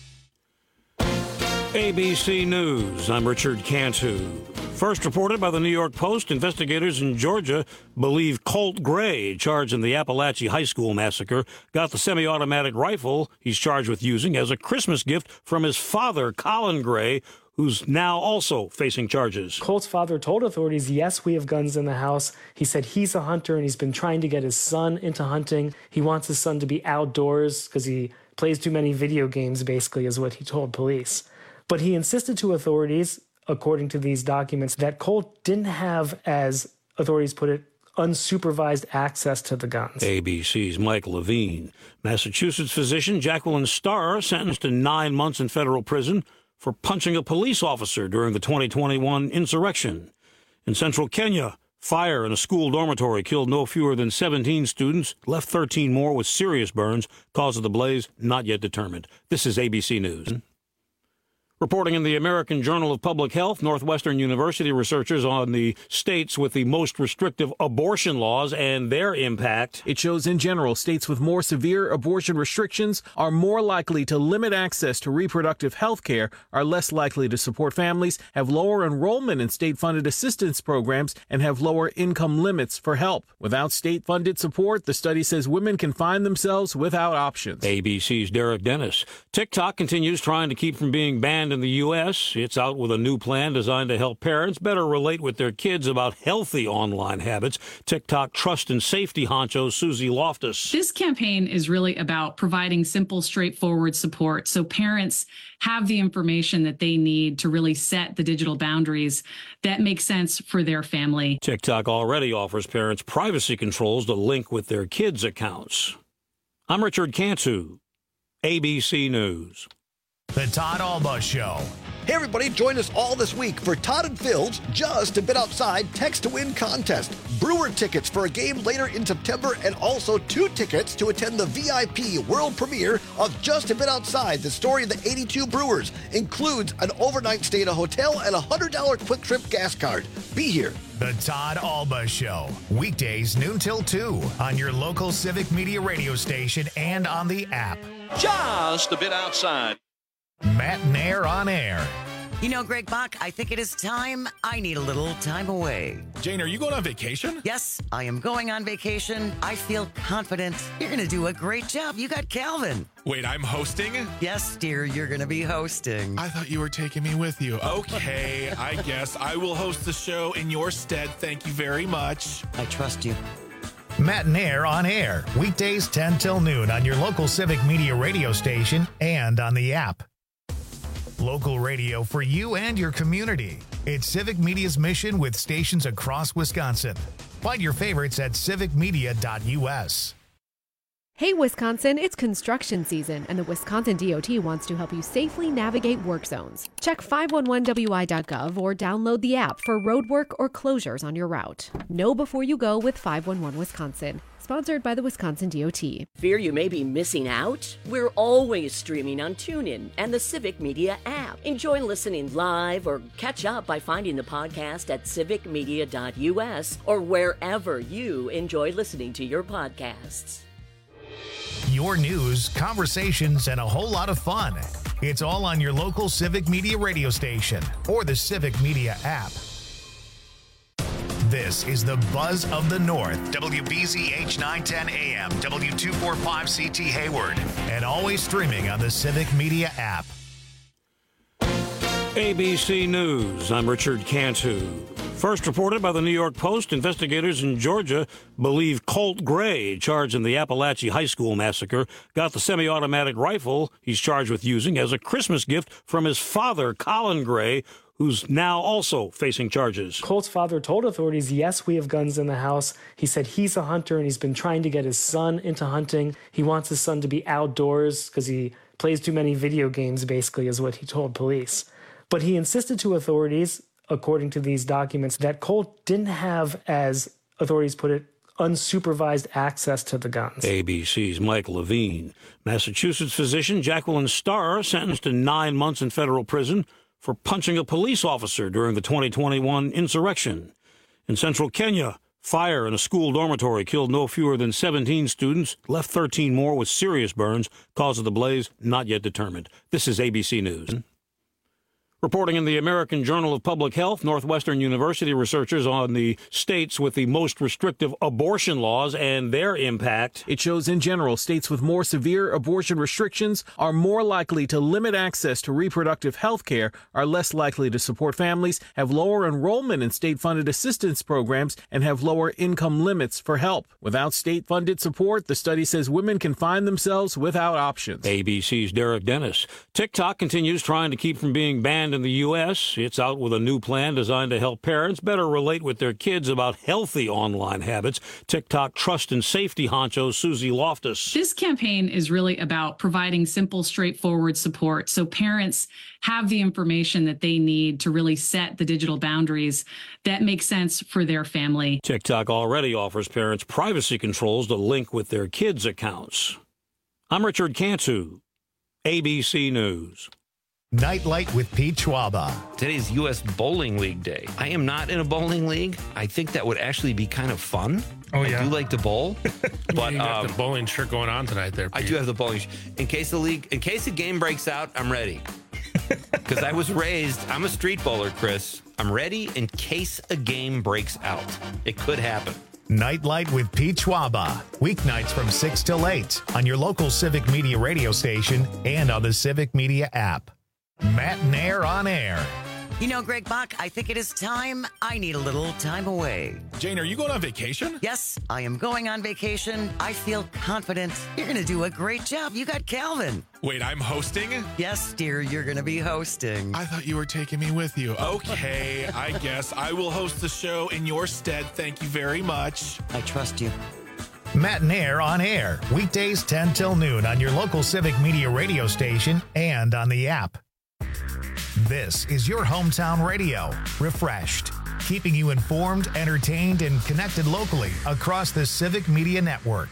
ABC News, I'm Richard Cantu. First reported by the New York Post, investigators in Georgia believe Colt Gray, charged in the Appalachia High School massacre, got the semi-automatic rifle he's charged with using as a Christmas gift from his father, Colin Gray, who's now also facing charges. Colt's father told authorities, yes, we have guns in the house. He said he's a hunter and he's been trying to get his son into hunting. He wants his son to be outdoors because he plays too many video games, basically, is what he told police. But he insisted to authorities, according to these documents, that Colt didn't have, as authorities put it, unsupervised access to the guns. ABC's Mike Levine. Massachusetts physician Jacqueline Starr sentenced to 9 months in federal prison for punching a police officer during the 2021 insurrection. In central Kenya, fire in a school dormitory killed no fewer than 17 students, left 13 more with serious burns. Cause of the blaze not yet determined. This is ABC News. Reporting in the American Journal of Public Health, Northwestern University researchers on the states with the most restrictive abortion laws and their impact. It shows in general, states with more severe abortion restrictions are more likely to limit access to reproductive health care, are less likely to support families, have lower enrollment in state-funded assistance programs, and have lower income limits for help. Without state-funded support, the study says women can find themselves without options. ABC's Derek Dennis. TikTok continues trying to keep from being banned in the U.S. It's out with a new plan designed to help parents better relate with their kids about healthy online habits. TikTok trust and safety honcho Susie Loftus. This campaign is really about providing simple, straightforward support so parents have the information that they need to really set the digital boundaries that make sense for their family. TikTok already offers parents privacy controls to link with their kids' accounts. I'm Richard Cantu, ABC News. The Todd Alba Show. Hey everybody, join us all this week for Todd and Phil's Just a Bit Outside Text to Win contest. Brewer tickets for a game later in September and also 2 tickets to attend the VIP world premiere of Just a Bit Outside, the story of the 82 Brewers. Includes an overnight stay at a hotel and a $100 quick trip gas card. Be here. The Todd Alba Show. Weekdays noon till 2 on your local Civic Media radio station and on the app. Just a Bit Outside. Matt Nair on air. You know, Greg Bach, I think it is time. I need a little time away. Jane, are you going on vacation? Yes, I am going on vacation. I feel confident. You're going to do a great job. You got Calvin. Wait, I'm hosting? Yes, dear, you're going to be hosting. I thought you were taking me with you. Okay, I guess I will host the show in your stead. Thank you very much. I trust you. Matt and Air on air, weekdays 10 till noon on your local Civic Media radio station and on the app. Local radio for you and your community. It's Civic Media's mission with stations across Wisconsin. Find your favorites at civicmedia.us. Hey, Wisconsin, it's construction season, and the Wisconsin DOT wants to help you safely navigate work zones. Check 511wi.gov or download the app for roadwork or closures on your route. Know before you go with 511 Wisconsin. Sponsored by the Wisconsin DOT. Fear you may be missing out? We're always streaming on TuneIn and the Civic Media app. Enjoy listening live or catch up by finding the podcast at civicmedia.us or wherever you enjoy listening to your podcasts. Your news, conversations, and a whole lot of fun. It's all on your local Civic Media radio station or the Civic Media app. This is the Buzz of the North, WBZH 910 AM, W245CT Hayward, and always streaming on the Civic Media app. ABC News, I'm Richard Cantu. First reported by the New York Post, investigators in Georgia believe Colt Gray, charged in the Appalachia High School massacre, got the semi-automatic rifle he's charged with using as a Christmas gift from his father, Colin Gray, who's now also facing charges. Colt's father told authorities, yes, we have guns in the house. He said he's a hunter and he's been trying to get his son into hunting. He wants his son to be outdoors because he plays too many video games, basically, is what he told police. But he insisted to authorities, according to these documents, that Colt didn't have, as authorities put it, unsupervised access to the guns. ABC's Mike Levine. Massachusetts physician Jacqueline Starr sentenced to 9 months in federal prison for punching a police officer during the 2021 insurrection. In central Kenya, fire in a school dormitory killed no fewer than 17 students, left 13 more with serious burns. Cause of the blaze not yet determined. This is ABC News. Reporting in the American Journal of Public Health, Northwestern University researchers on the states with the most restrictive abortion laws and their impact. It shows in general, states with more severe abortion restrictions are more likely to limit access to reproductive health care, are less likely to support families, have lower enrollment in state-funded assistance programs, and have lower income limits for help. Without state-funded support, the study says women can find themselves without options. ABC's Derek Dennis. TikTok continues trying to keep from being banned in the U.S. It's out with a new plan designed to help parents better relate with their kids about healthy online habits. TikTok trust and safety honcho Susie Loftus. This campaign is really about providing simple, straightforward support so parents have the information that they need to really set the digital boundaries that make sense for their family. TikTok already offers parents privacy controls to link with their kids' accounts. I'm Richard Cantu, ABC News. Nightlight with Pete Schwaba. Today's U.S. Bowling League Day. I am not in a bowling league. I think that would actually be kind of fun. Oh, yeah. I do like to bowl. But you got the bowling shirt going on tonight there, Pete. I do have the bowling shirt. In case the game breaks out, I'm ready. Because I was raised, I'm a street bowler, Chris. I'm ready in case a game breaks out. It could happen. Nightlight with Pete Schwaba. Weeknights from 6 till 8 on your local Civic Media radio station and on the Civic Media app. Matt and Air on air. You know, Greg Bach, I think it is time. I need a little time away. Jane, are you going on vacation? Yes, I am going on vacation. I feel confident. You're going to do a great job. You got Calvin. Wait, I'm hosting? Yes, dear, you're going to be hosting. I thought you were taking me with you. Okay, I guess I will host the show in your stead. Thank you very much. I trust you. Matt and Air on air. Weekdays 10 till noon on your local Civic Media radio station and on the app. This is your hometown radio, refreshed, keeping you informed, entertained, and connected locally across the Civic Media Network.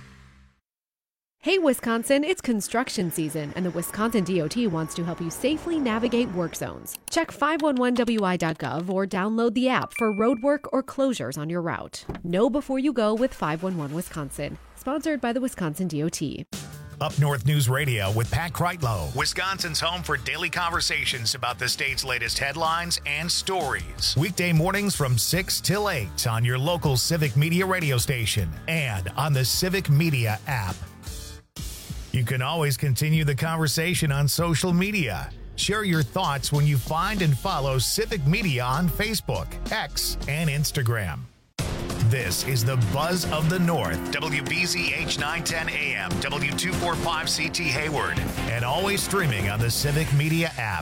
Hey, Wisconsin, it's construction season, and the Wisconsin DOT wants to help you safely navigate work zones. Check 511wi.gov or download the app for roadwork or closures on your route. Know before you go with 511 Wisconsin. Sponsored by the Wisconsin DOT. Up North News Radio with Pat Kreitlow, Wisconsin's home for daily conversations about the state's latest headlines and stories. Weekday mornings from 6 till 8 on your local Civic Media radio station and on the Civic Media app. You can always continue the conversation on social media. Share your thoughts when you find and follow Civic Media on Facebook, X, and Instagram. This is the Buzz of the North, WBZH 910 AM, W245CT Hayward, and always streaming on the Civic Media app.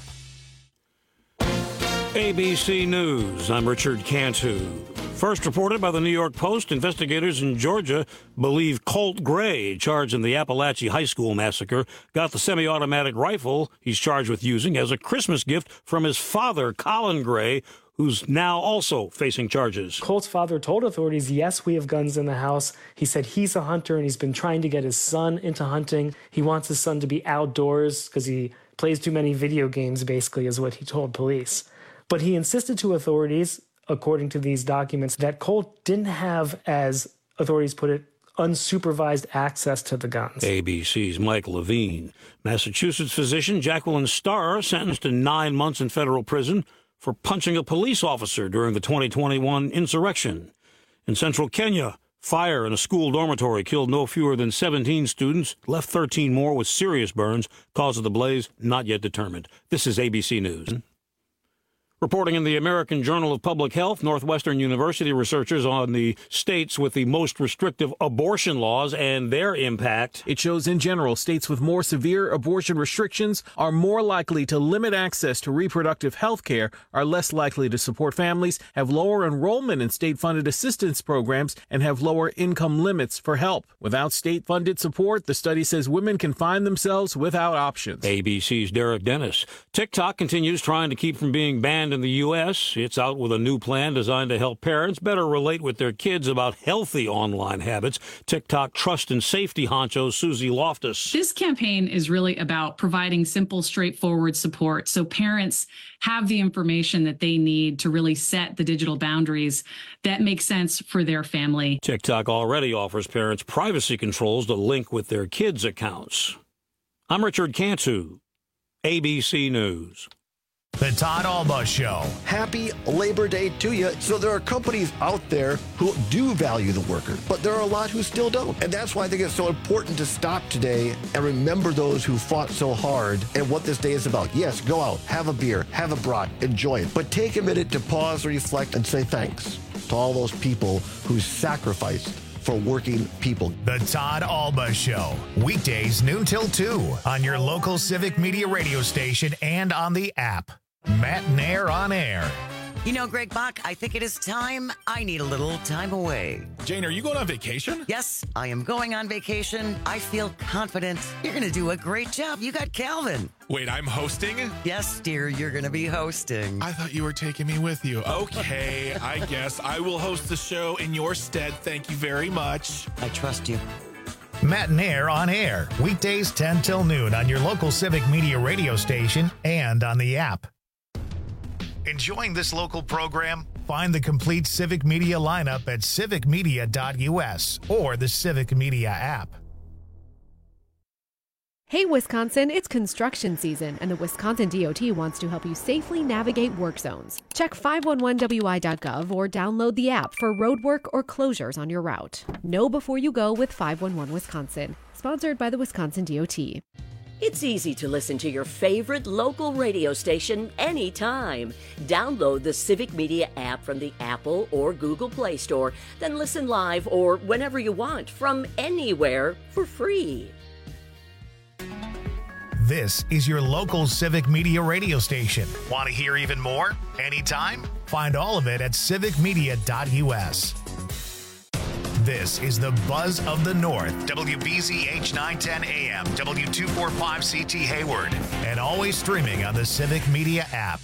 ABC News, I'm Richard Cantu. First reported by the New York Post, investigators in Georgia believe Colt Gray, charged in the Appalachia High School massacre, got the semi-automatic rifle he's charged with using as a Christmas gift from his father, Colin Gray, who's now also facing charges. Colt's father told authorities, yes, we have guns in the house. He said he's a hunter and he's been trying to get his son into hunting. He wants his son to be outdoors because he plays too many video games, basically, is what he told police. But he insisted to authorities, according to these documents, that Colt didn't have, as authorities put it, unsupervised access to the guns. ABC's Mike Levine. Massachusetts physician Jacqueline Starr sentenced to 9 months in federal prison for punching a police officer during the 2021 insurrection. In central Kenya, fire in a school dormitory killed no fewer than 17 students, left 13 more with serious burns. Cause of the blaze not yet determined. This is ABC News. Reporting in the American Journal of Public Health, Northwestern University researchers on the states with the most restrictive abortion laws and their impact. It shows in general, states with more severe abortion restrictions are more likely to limit access to reproductive health care, are less likely to support families, have lower enrollment in state-funded assistance programs, and have lower income limits for help. Without state-funded support, the study says women can find themselves without options. ABC's Derek Dennis. TikTok continues trying to keep from being banned in the U.S. It's out with a new plan designed to help parents better relate with their kids about healthy online habits. TikTok trust and safety honcho Susie Loftus. This campaign is really about providing simple, straightforward support so parents have the information that they need to really set the digital boundaries that make sense for their family. TikTok already offers parents privacy controls to link with their kids' accounts. I'm Richard Cantu, ABC News. The Todd Alba Show. Happy Labor Day to you. So there are companies out there who do value the worker, but there are a lot who still don't. And that's why I think it's so important to stop today and remember those who fought so hard and what this day is about. Yes, go out, have a beer, have a brat, enjoy it. But take a minute to pause, reflect, and say thanks to all those people who sacrificed for working people. The Todd Alba Show. Weekdays noon till 2 on your local Civic Media radio station and on the app. Matt Nair on air. You know, Greg Bach, I think it is time. I need a little time away. Jane, are you going on vacation? Yes, I am going on vacation. I feel confident. You're going to do a great job. You got Calvin. Wait, I'm hosting? Yes, dear, you're going to be hosting. I thought you were taking me with you. Okay, I guess I will host the show in your stead. Thank you very much. I trust you. Matt Nair on air. Weekdays 10 till noon on your local Civic Media radio station and on the app. Enjoying this local program? Find the complete Civic Media lineup at civicmedia.us or the Civic Media app. Hey, Wisconsin, it's construction season, and the Wisconsin DOT wants to help you safely navigate work zones. Check 511wi.gov or download the app for roadwork or closures on your route. Know before you go with 511 Wisconsin, sponsored by the Wisconsin DOT. It's easy to listen to your favorite local radio station anytime. Download the Civic Media app from the Apple or Google Play Store, then listen live or whenever you want from anywhere for free. This is your local Civic Media radio station. Want to hear even more? Anytime? Find all of it at civicmedia.us. This is the Buzz of the North, WBZH 910 AM, W245CT Hayward, and always streaming on the Civic Media app.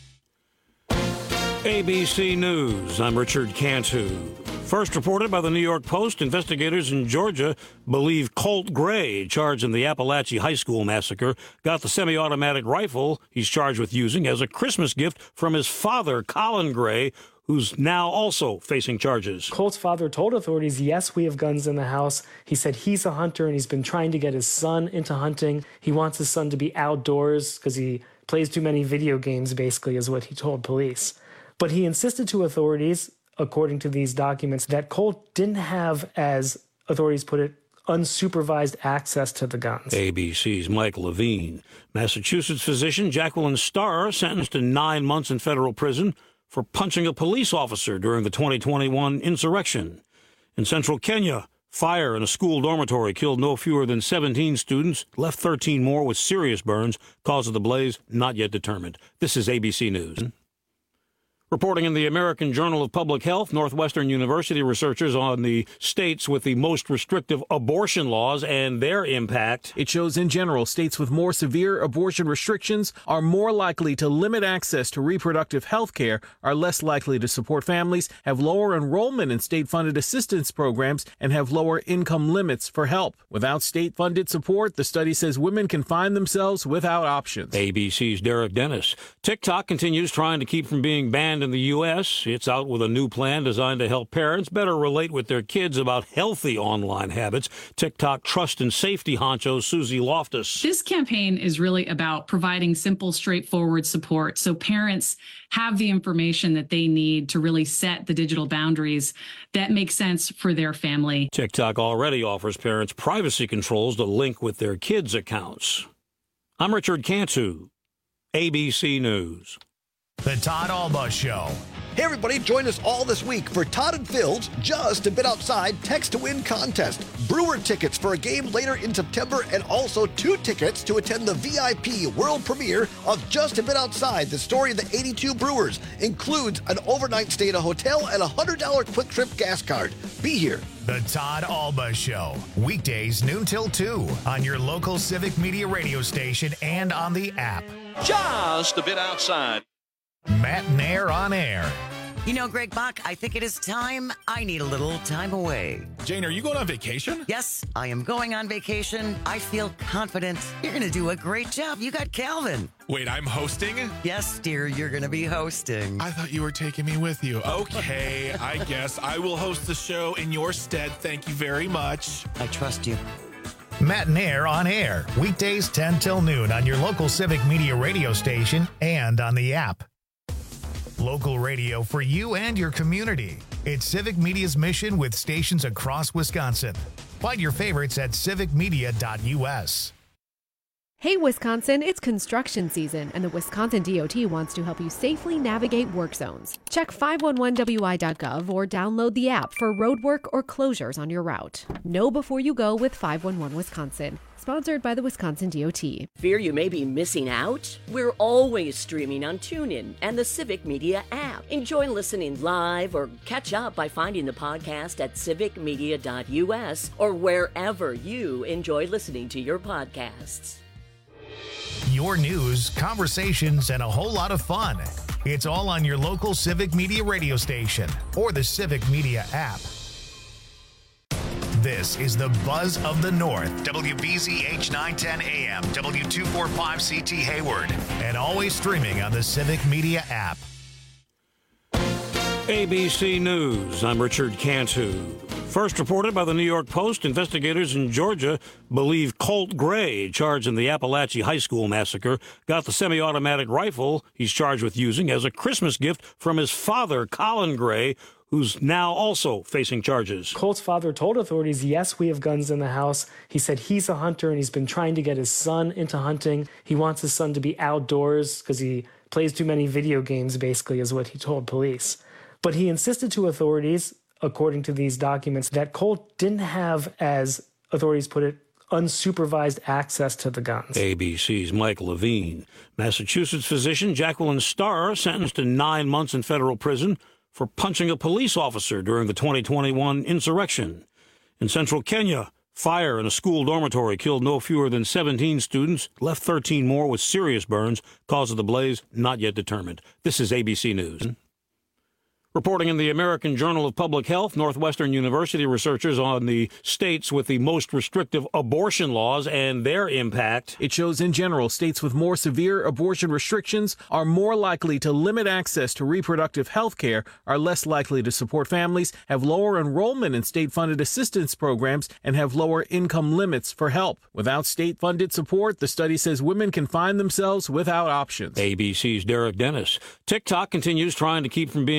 ABC News, I'm Richard Cantu. First reported by the New York Post, investigators in Georgia believe Colt Gray, charged in the Appalachia High School massacre, got the semi-automatic rifle he's charged with using as a Christmas gift from his father, Colin Gray, who's now also facing charges. Colt's father told authorities, yes, we have guns in the house. He said he's a hunter and he's been trying to get his son into hunting. He wants his son to be outdoors because he plays too many video games, basically, is what he told police. But he insisted to authorities, according to these documents, that Colt didn't have, as authorities put it, unsupervised access to the guns. ABC's Mike Levine. Massachusetts physician Jacqueline Starr sentenced to 9 months in federal prison for punching a police officer during the 2021 insurrection. In central Kenya, fire in a school dormitory killed no fewer than 17 students, left 13 more with serious burns. Cause of the blaze not yet determined. This is ABC News. Reporting in the American Journal of Public Health, Northwestern University researchers on the states with the most restrictive abortion laws and their impact. It shows in general, states with more severe abortion restrictions are more likely to limit access to reproductive health care, are less likely to support families, have lower enrollment in state-funded assistance programs, and have lower income limits for help. Without state-funded support, the study says women can find themselves without options. ABC's Derek Dennis. TikTok continues trying to keep from being banned in the U.S. It's out with a new plan designed to help parents better relate with their kids about healthy online habits. TikTok trust and safety honcho Susie Loftus. This campaign is really about providing simple, straightforward support so parents have the information that they need to really set the digital boundaries that make sense for their family. TikTok already offers parents privacy controls to link with their kids' accounts. I'm Richard Cantu, ABC News. The Todd Alba Show. Hey everybody, join us all this week for Todd and Phil's Just a Bit Outside Text to Win contest. Brewer tickets for a game later in September and also 2 tickets to attend the VIP world premiere of Just a Bit Outside, the story of the 82 Brewers. Includes an overnight stay at a hotel and a $100 quick trip gas card. Be here. The Todd Alba Show. Weekdays noon till 2 on your local Civic Media radio station and on the app. Just a Bit Outside. Matt Nair on air. You know, Greg Bach, I think it is time. I need a little time away. Jane, are you going on vacation? Yes, I am going on vacation. I feel confident. You're going to do a great job. You got Calvin. Wait, I'm hosting? Yes, dear, you're going to be hosting. I thought you were taking me with you. Okay, I guess I will host the show in your stead. Thank you very much. I trust you. Matt Nair on air. Weekdays 10 till noon on your local Civic Media radio station and on the app. Local radio for you and your community. It's Civic Media's mission with stations across Wisconsin. Find your favorites at civicmedia.us. Hey, Wisconsin, it's construction season, and the Wisconsin DOT wants to help you safely navigate work zones. Check 511wi.gov or download the app for roadwork or closures on your route. Know before you go with 511 Wisconsin. Sponsored by the Wisconsin DOT. Fear you may be missing out? We're always streaming on TuneIn and the Civic Media app. Enjoy listening live or catch up by finding the podcast at civicmedia.us or wherever you enjoy listening to your podcasts. Your news, conversations, and a whole lot of fun. It's all on your local Civic Media radio station or the Civic Media app. This is the Buzz of the North, WBZH 910 AM, W245CT Hayward, and always streaming on the Civic Media app. ABC News, I'm Richard Cantu. First reported by the New York Post, investigators in Georgia believe Colt Gray, charged in the Appalachia High School massacre, got the semi-automatic rifle he's charged with using as a Christmas gift from his father, Colin Gray, who's now also facing charges. Colt's father told authorities, yes, we have guns in the house. He said he's a hunter and he's been trying to get his son into hunting. He wants his son to be outdoors because he plays too many video games, basically, is what he told police. But he insisted to authorities, according to these documents, that Colt didn't have, as authorities put it, unsupervised access to the guns. ABC's Mike Levine. Massachusetts physician Jacqueline Starr sentenced to 9 months in federal prison for punching a police officer during the 2021 insurrection. In central Kenya, fire in a school dormitory killed no fewer than 17 students, left 13 more with serious burns. Cause of the blaze not yet determined. This is ABC News. Reporting in the American Journal of Public Health, Northwestern University researchers on the states with the most restrictive abortion laws and their impact. It shows in general, states with more severe abortion restrictions are more likely to limit access to reproductive health care, are less likely to support families, have lower enrollment in state-funded assistance programs, and have lower income limits for help. Without state-funded support, the study says women can find themselves without options. ABC's Derek Dennis. TikTok continues trying to keep from being banned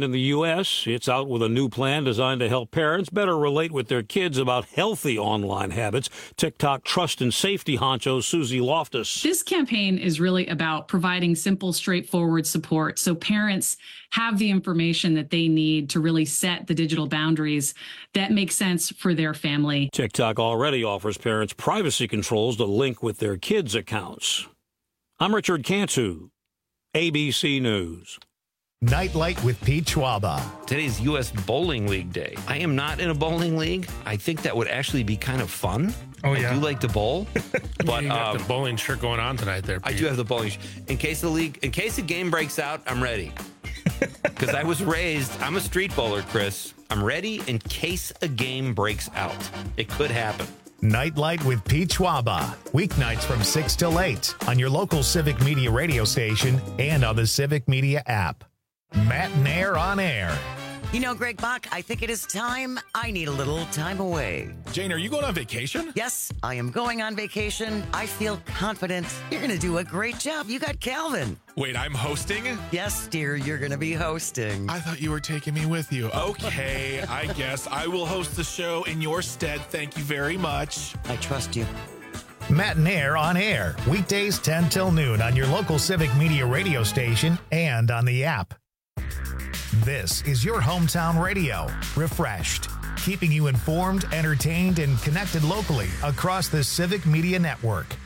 in the U.S. It's out with a new plan designed to help parents better relate with their kids about healthy online habits. TikTok trust and safety honcho Susie Loftus. This campaign is really about providing simple, straightforward support so parents have the information that they need to really set the digital boundaries that make sense for their family. TikTok already offers parents privacy controls to link with their kids' accounts. I'm Richard Cantu, ABC News. Nightlight with Pete Schwaba. Today's U.S. Bowling League Day. I am not in a bowling league. I think that would actually be kind of fun. Oh, yeah. I do like to bowl. But you got the bowling shirt going on tonight there, Pete. I do have the bowling shirt. In case the game breaks out, I'm ready. Because I was raised, I'm a street bowler, Chris. I'm ready in case a game breaks out. It could happen. Nightlight with Pete Schwaba. Weeknights from 6 till 8 on your local Civic Media radio station and on the Civic Media app. Matt and Air on Air. You know, Greg Bach, I think it is time. I need a little time away. Jane, are you going on vacation? Yes, I am going on vacation. I feel confident. You're going to do a great job. You got Calvin. Wait, I'm hosting? Yes, dear, you're going to be hosting. I thought you were taking me with you. Okay, I guess I will host the show in your stead. Thank you very much. I trust you. Matt and Air on Air. Weekdays 10 till noon on your local Civic Media radio station and on the app. This is your hometown radio, refreshed, keeping you informed, entertained, and connected locally across the Civic Media Network.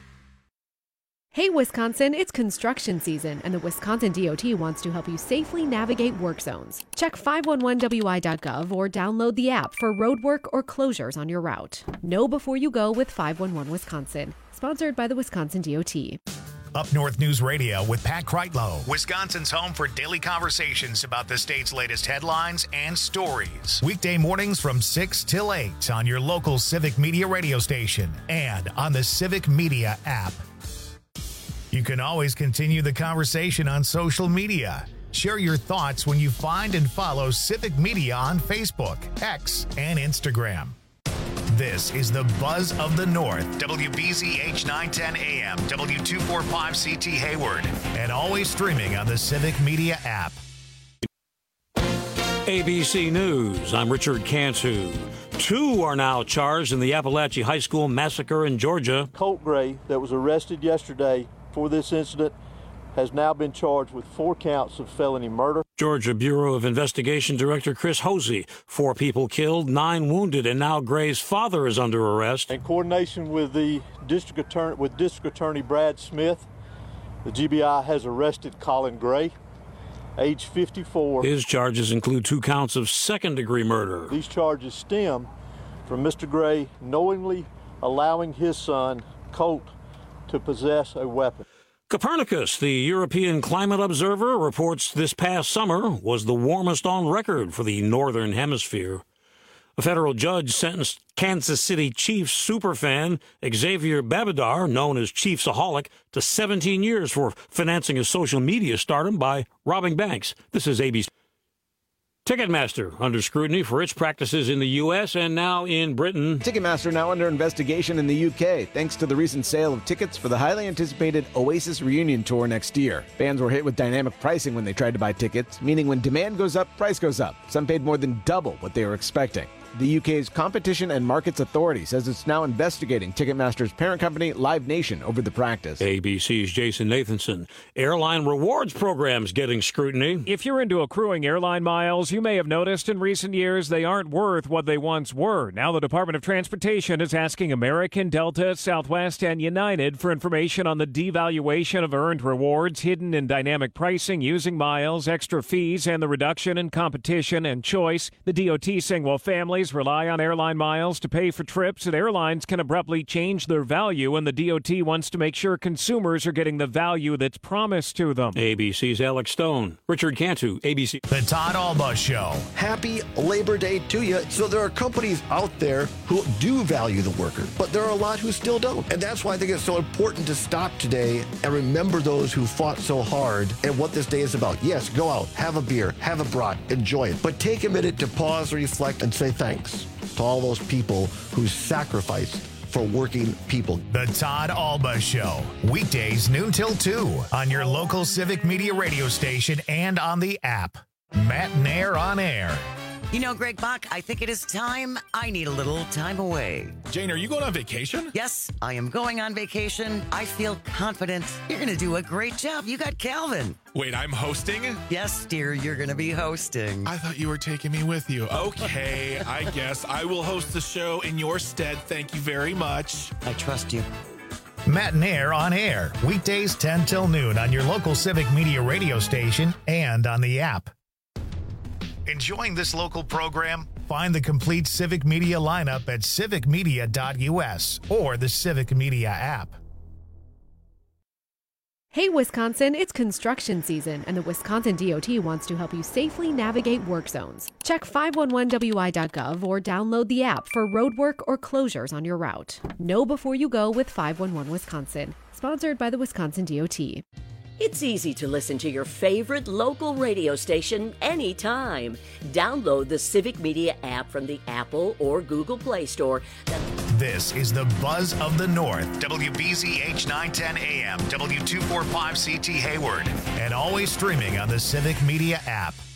Hey, Wisconsin, it's construction season, and the Wisconsin DOT wants to help you safely navigate work zones. Check 511wi.gov or download the app for roadwork or closures on your route. Know before you go with 511 Wisconsin, sponsored by the Wisconsin DOT. Up North News Radio with Pat Kreitlow, Wisconsin's home for daily conversations about the state's latest headlines and stories. Weekday mornings from 6 till 8 on your local Civic Media radio station and on the Civic Media app. You can always continue the conversation on social media. Share your thoughts when you find and follow Civic Media on Facebook, X, and Instagram. This is the Buzz of the North, WBZH 910 AM, W245CT Hayward, and always streaming on the Civic Media app. ABC News, I'm Richard Cantu. 2 are now charged in the Appalachia High School massacre in Georgia. Colt Gray, that was arrested yesterday for this incident, has now been charged with 4 counts of felony murder. Georgia Bureau of Investigation Director Chris Hosey, 4 people killed, 9 wounded, and now Gray's father is under arrest. In coordination with the District Attorney Brad Smith, the GBI has arrested Colin Gray, age 54. His charges include 2 counts of second-degree murder. These charges stem from Mr. Gray knowingly allowing his son, Colt, to possess a weapon. Copernicus, the European Climate Observer, reports this past summer was the warmest on record for the Northern Hemisphere. A federal judge sentenced Kansas City Chiefs superfan Xavier Babidar, known as Chiefsaholic, to 17 years for financing his social media stardom by robbing banks. This is ABC. Ticketmaster under scrutiny for its practices in the U.S. and now in Britain. Ticketmaster now under investigation in the U.K. thanks to the recent sale of tickets for the highly anticipated Oasis reunion tour next year. Fans were hit with dynamic pricing when they tried to buy tickets, meaning when demand goes up, price goes up. Some paid more than double what they were expecting. The UK's Competition and Markets Authority says it's now investigating Ticketmaster's parent company, Live Nation, over the practice. ABC's Jason Nathanson. Airline rewards programs getting scrutiny. If you're into accruing airline miles, you may have noticed in recent years they aren't worth what they once were. Now the Department of Transportation is asking American, Delta, Southwest, and United for information on the devaluation of earned rewards hidden in dynamic pricing using miles, extra fees, and the reduction in competition and choice. The DOT saying while families rely on airline miles to pay for trips, and airlines can abruptly change their value, and the DOT wants to make sure consumers are getting the value that's promised to them. ABC's Alex Stone. Richard Cantu, ABC. The Todd Alba Show. Happy Labor Day to you. So there are companies out there who do value the worker, but there are a lot who still don't. And that's why I think it's so important to stop today and remember those who fought so hard and what this day is about. Yes, go out, have a beer, have a brat, enjoy it. But take a minute to pause, reflect, and say thanks to all those people who sacrificed for working people. The Todd Alba Show. Weekdays noon till 2 on your local Civic Media radio station and on the app. Matt and Air on Air. You know, Greg Bach, I think it is time. I need a little time away. Jane, are you going on vacation? Yes, I am going on vacation. I feel confident. You're going to do a great job. You got Calvin. Wait, I'm hosting? Yes, dear, you're going to be hosting. I thought you were taking me with you. Okay, I guess I will host the show in your stead. Thank you very much. I trust you. Matt and Air on Air. Weekdays 10 till noon on your local Civic Media radio station and on the app. Enjoying this local program? Find the complete Civic Media lineup at civicmedia.us or the Civic Media app. Hey, Wisconsin, it's construction season, and the Wisconsin DOT wants to help you safely navigate work zones. Check 511wi.gov or download the app for roadwork or closures on your route. Know before you go with 511 Wisconsin. Sponsored by the Wisconsin DOT. It's easy to listen to your favorite local radio station anytime. Download the Civic Media app from the Apple or Google Play Store. This is the Buzz of the North, WBZH 910 AM, W245CT Hayward, and always streaming on the Civic Media app.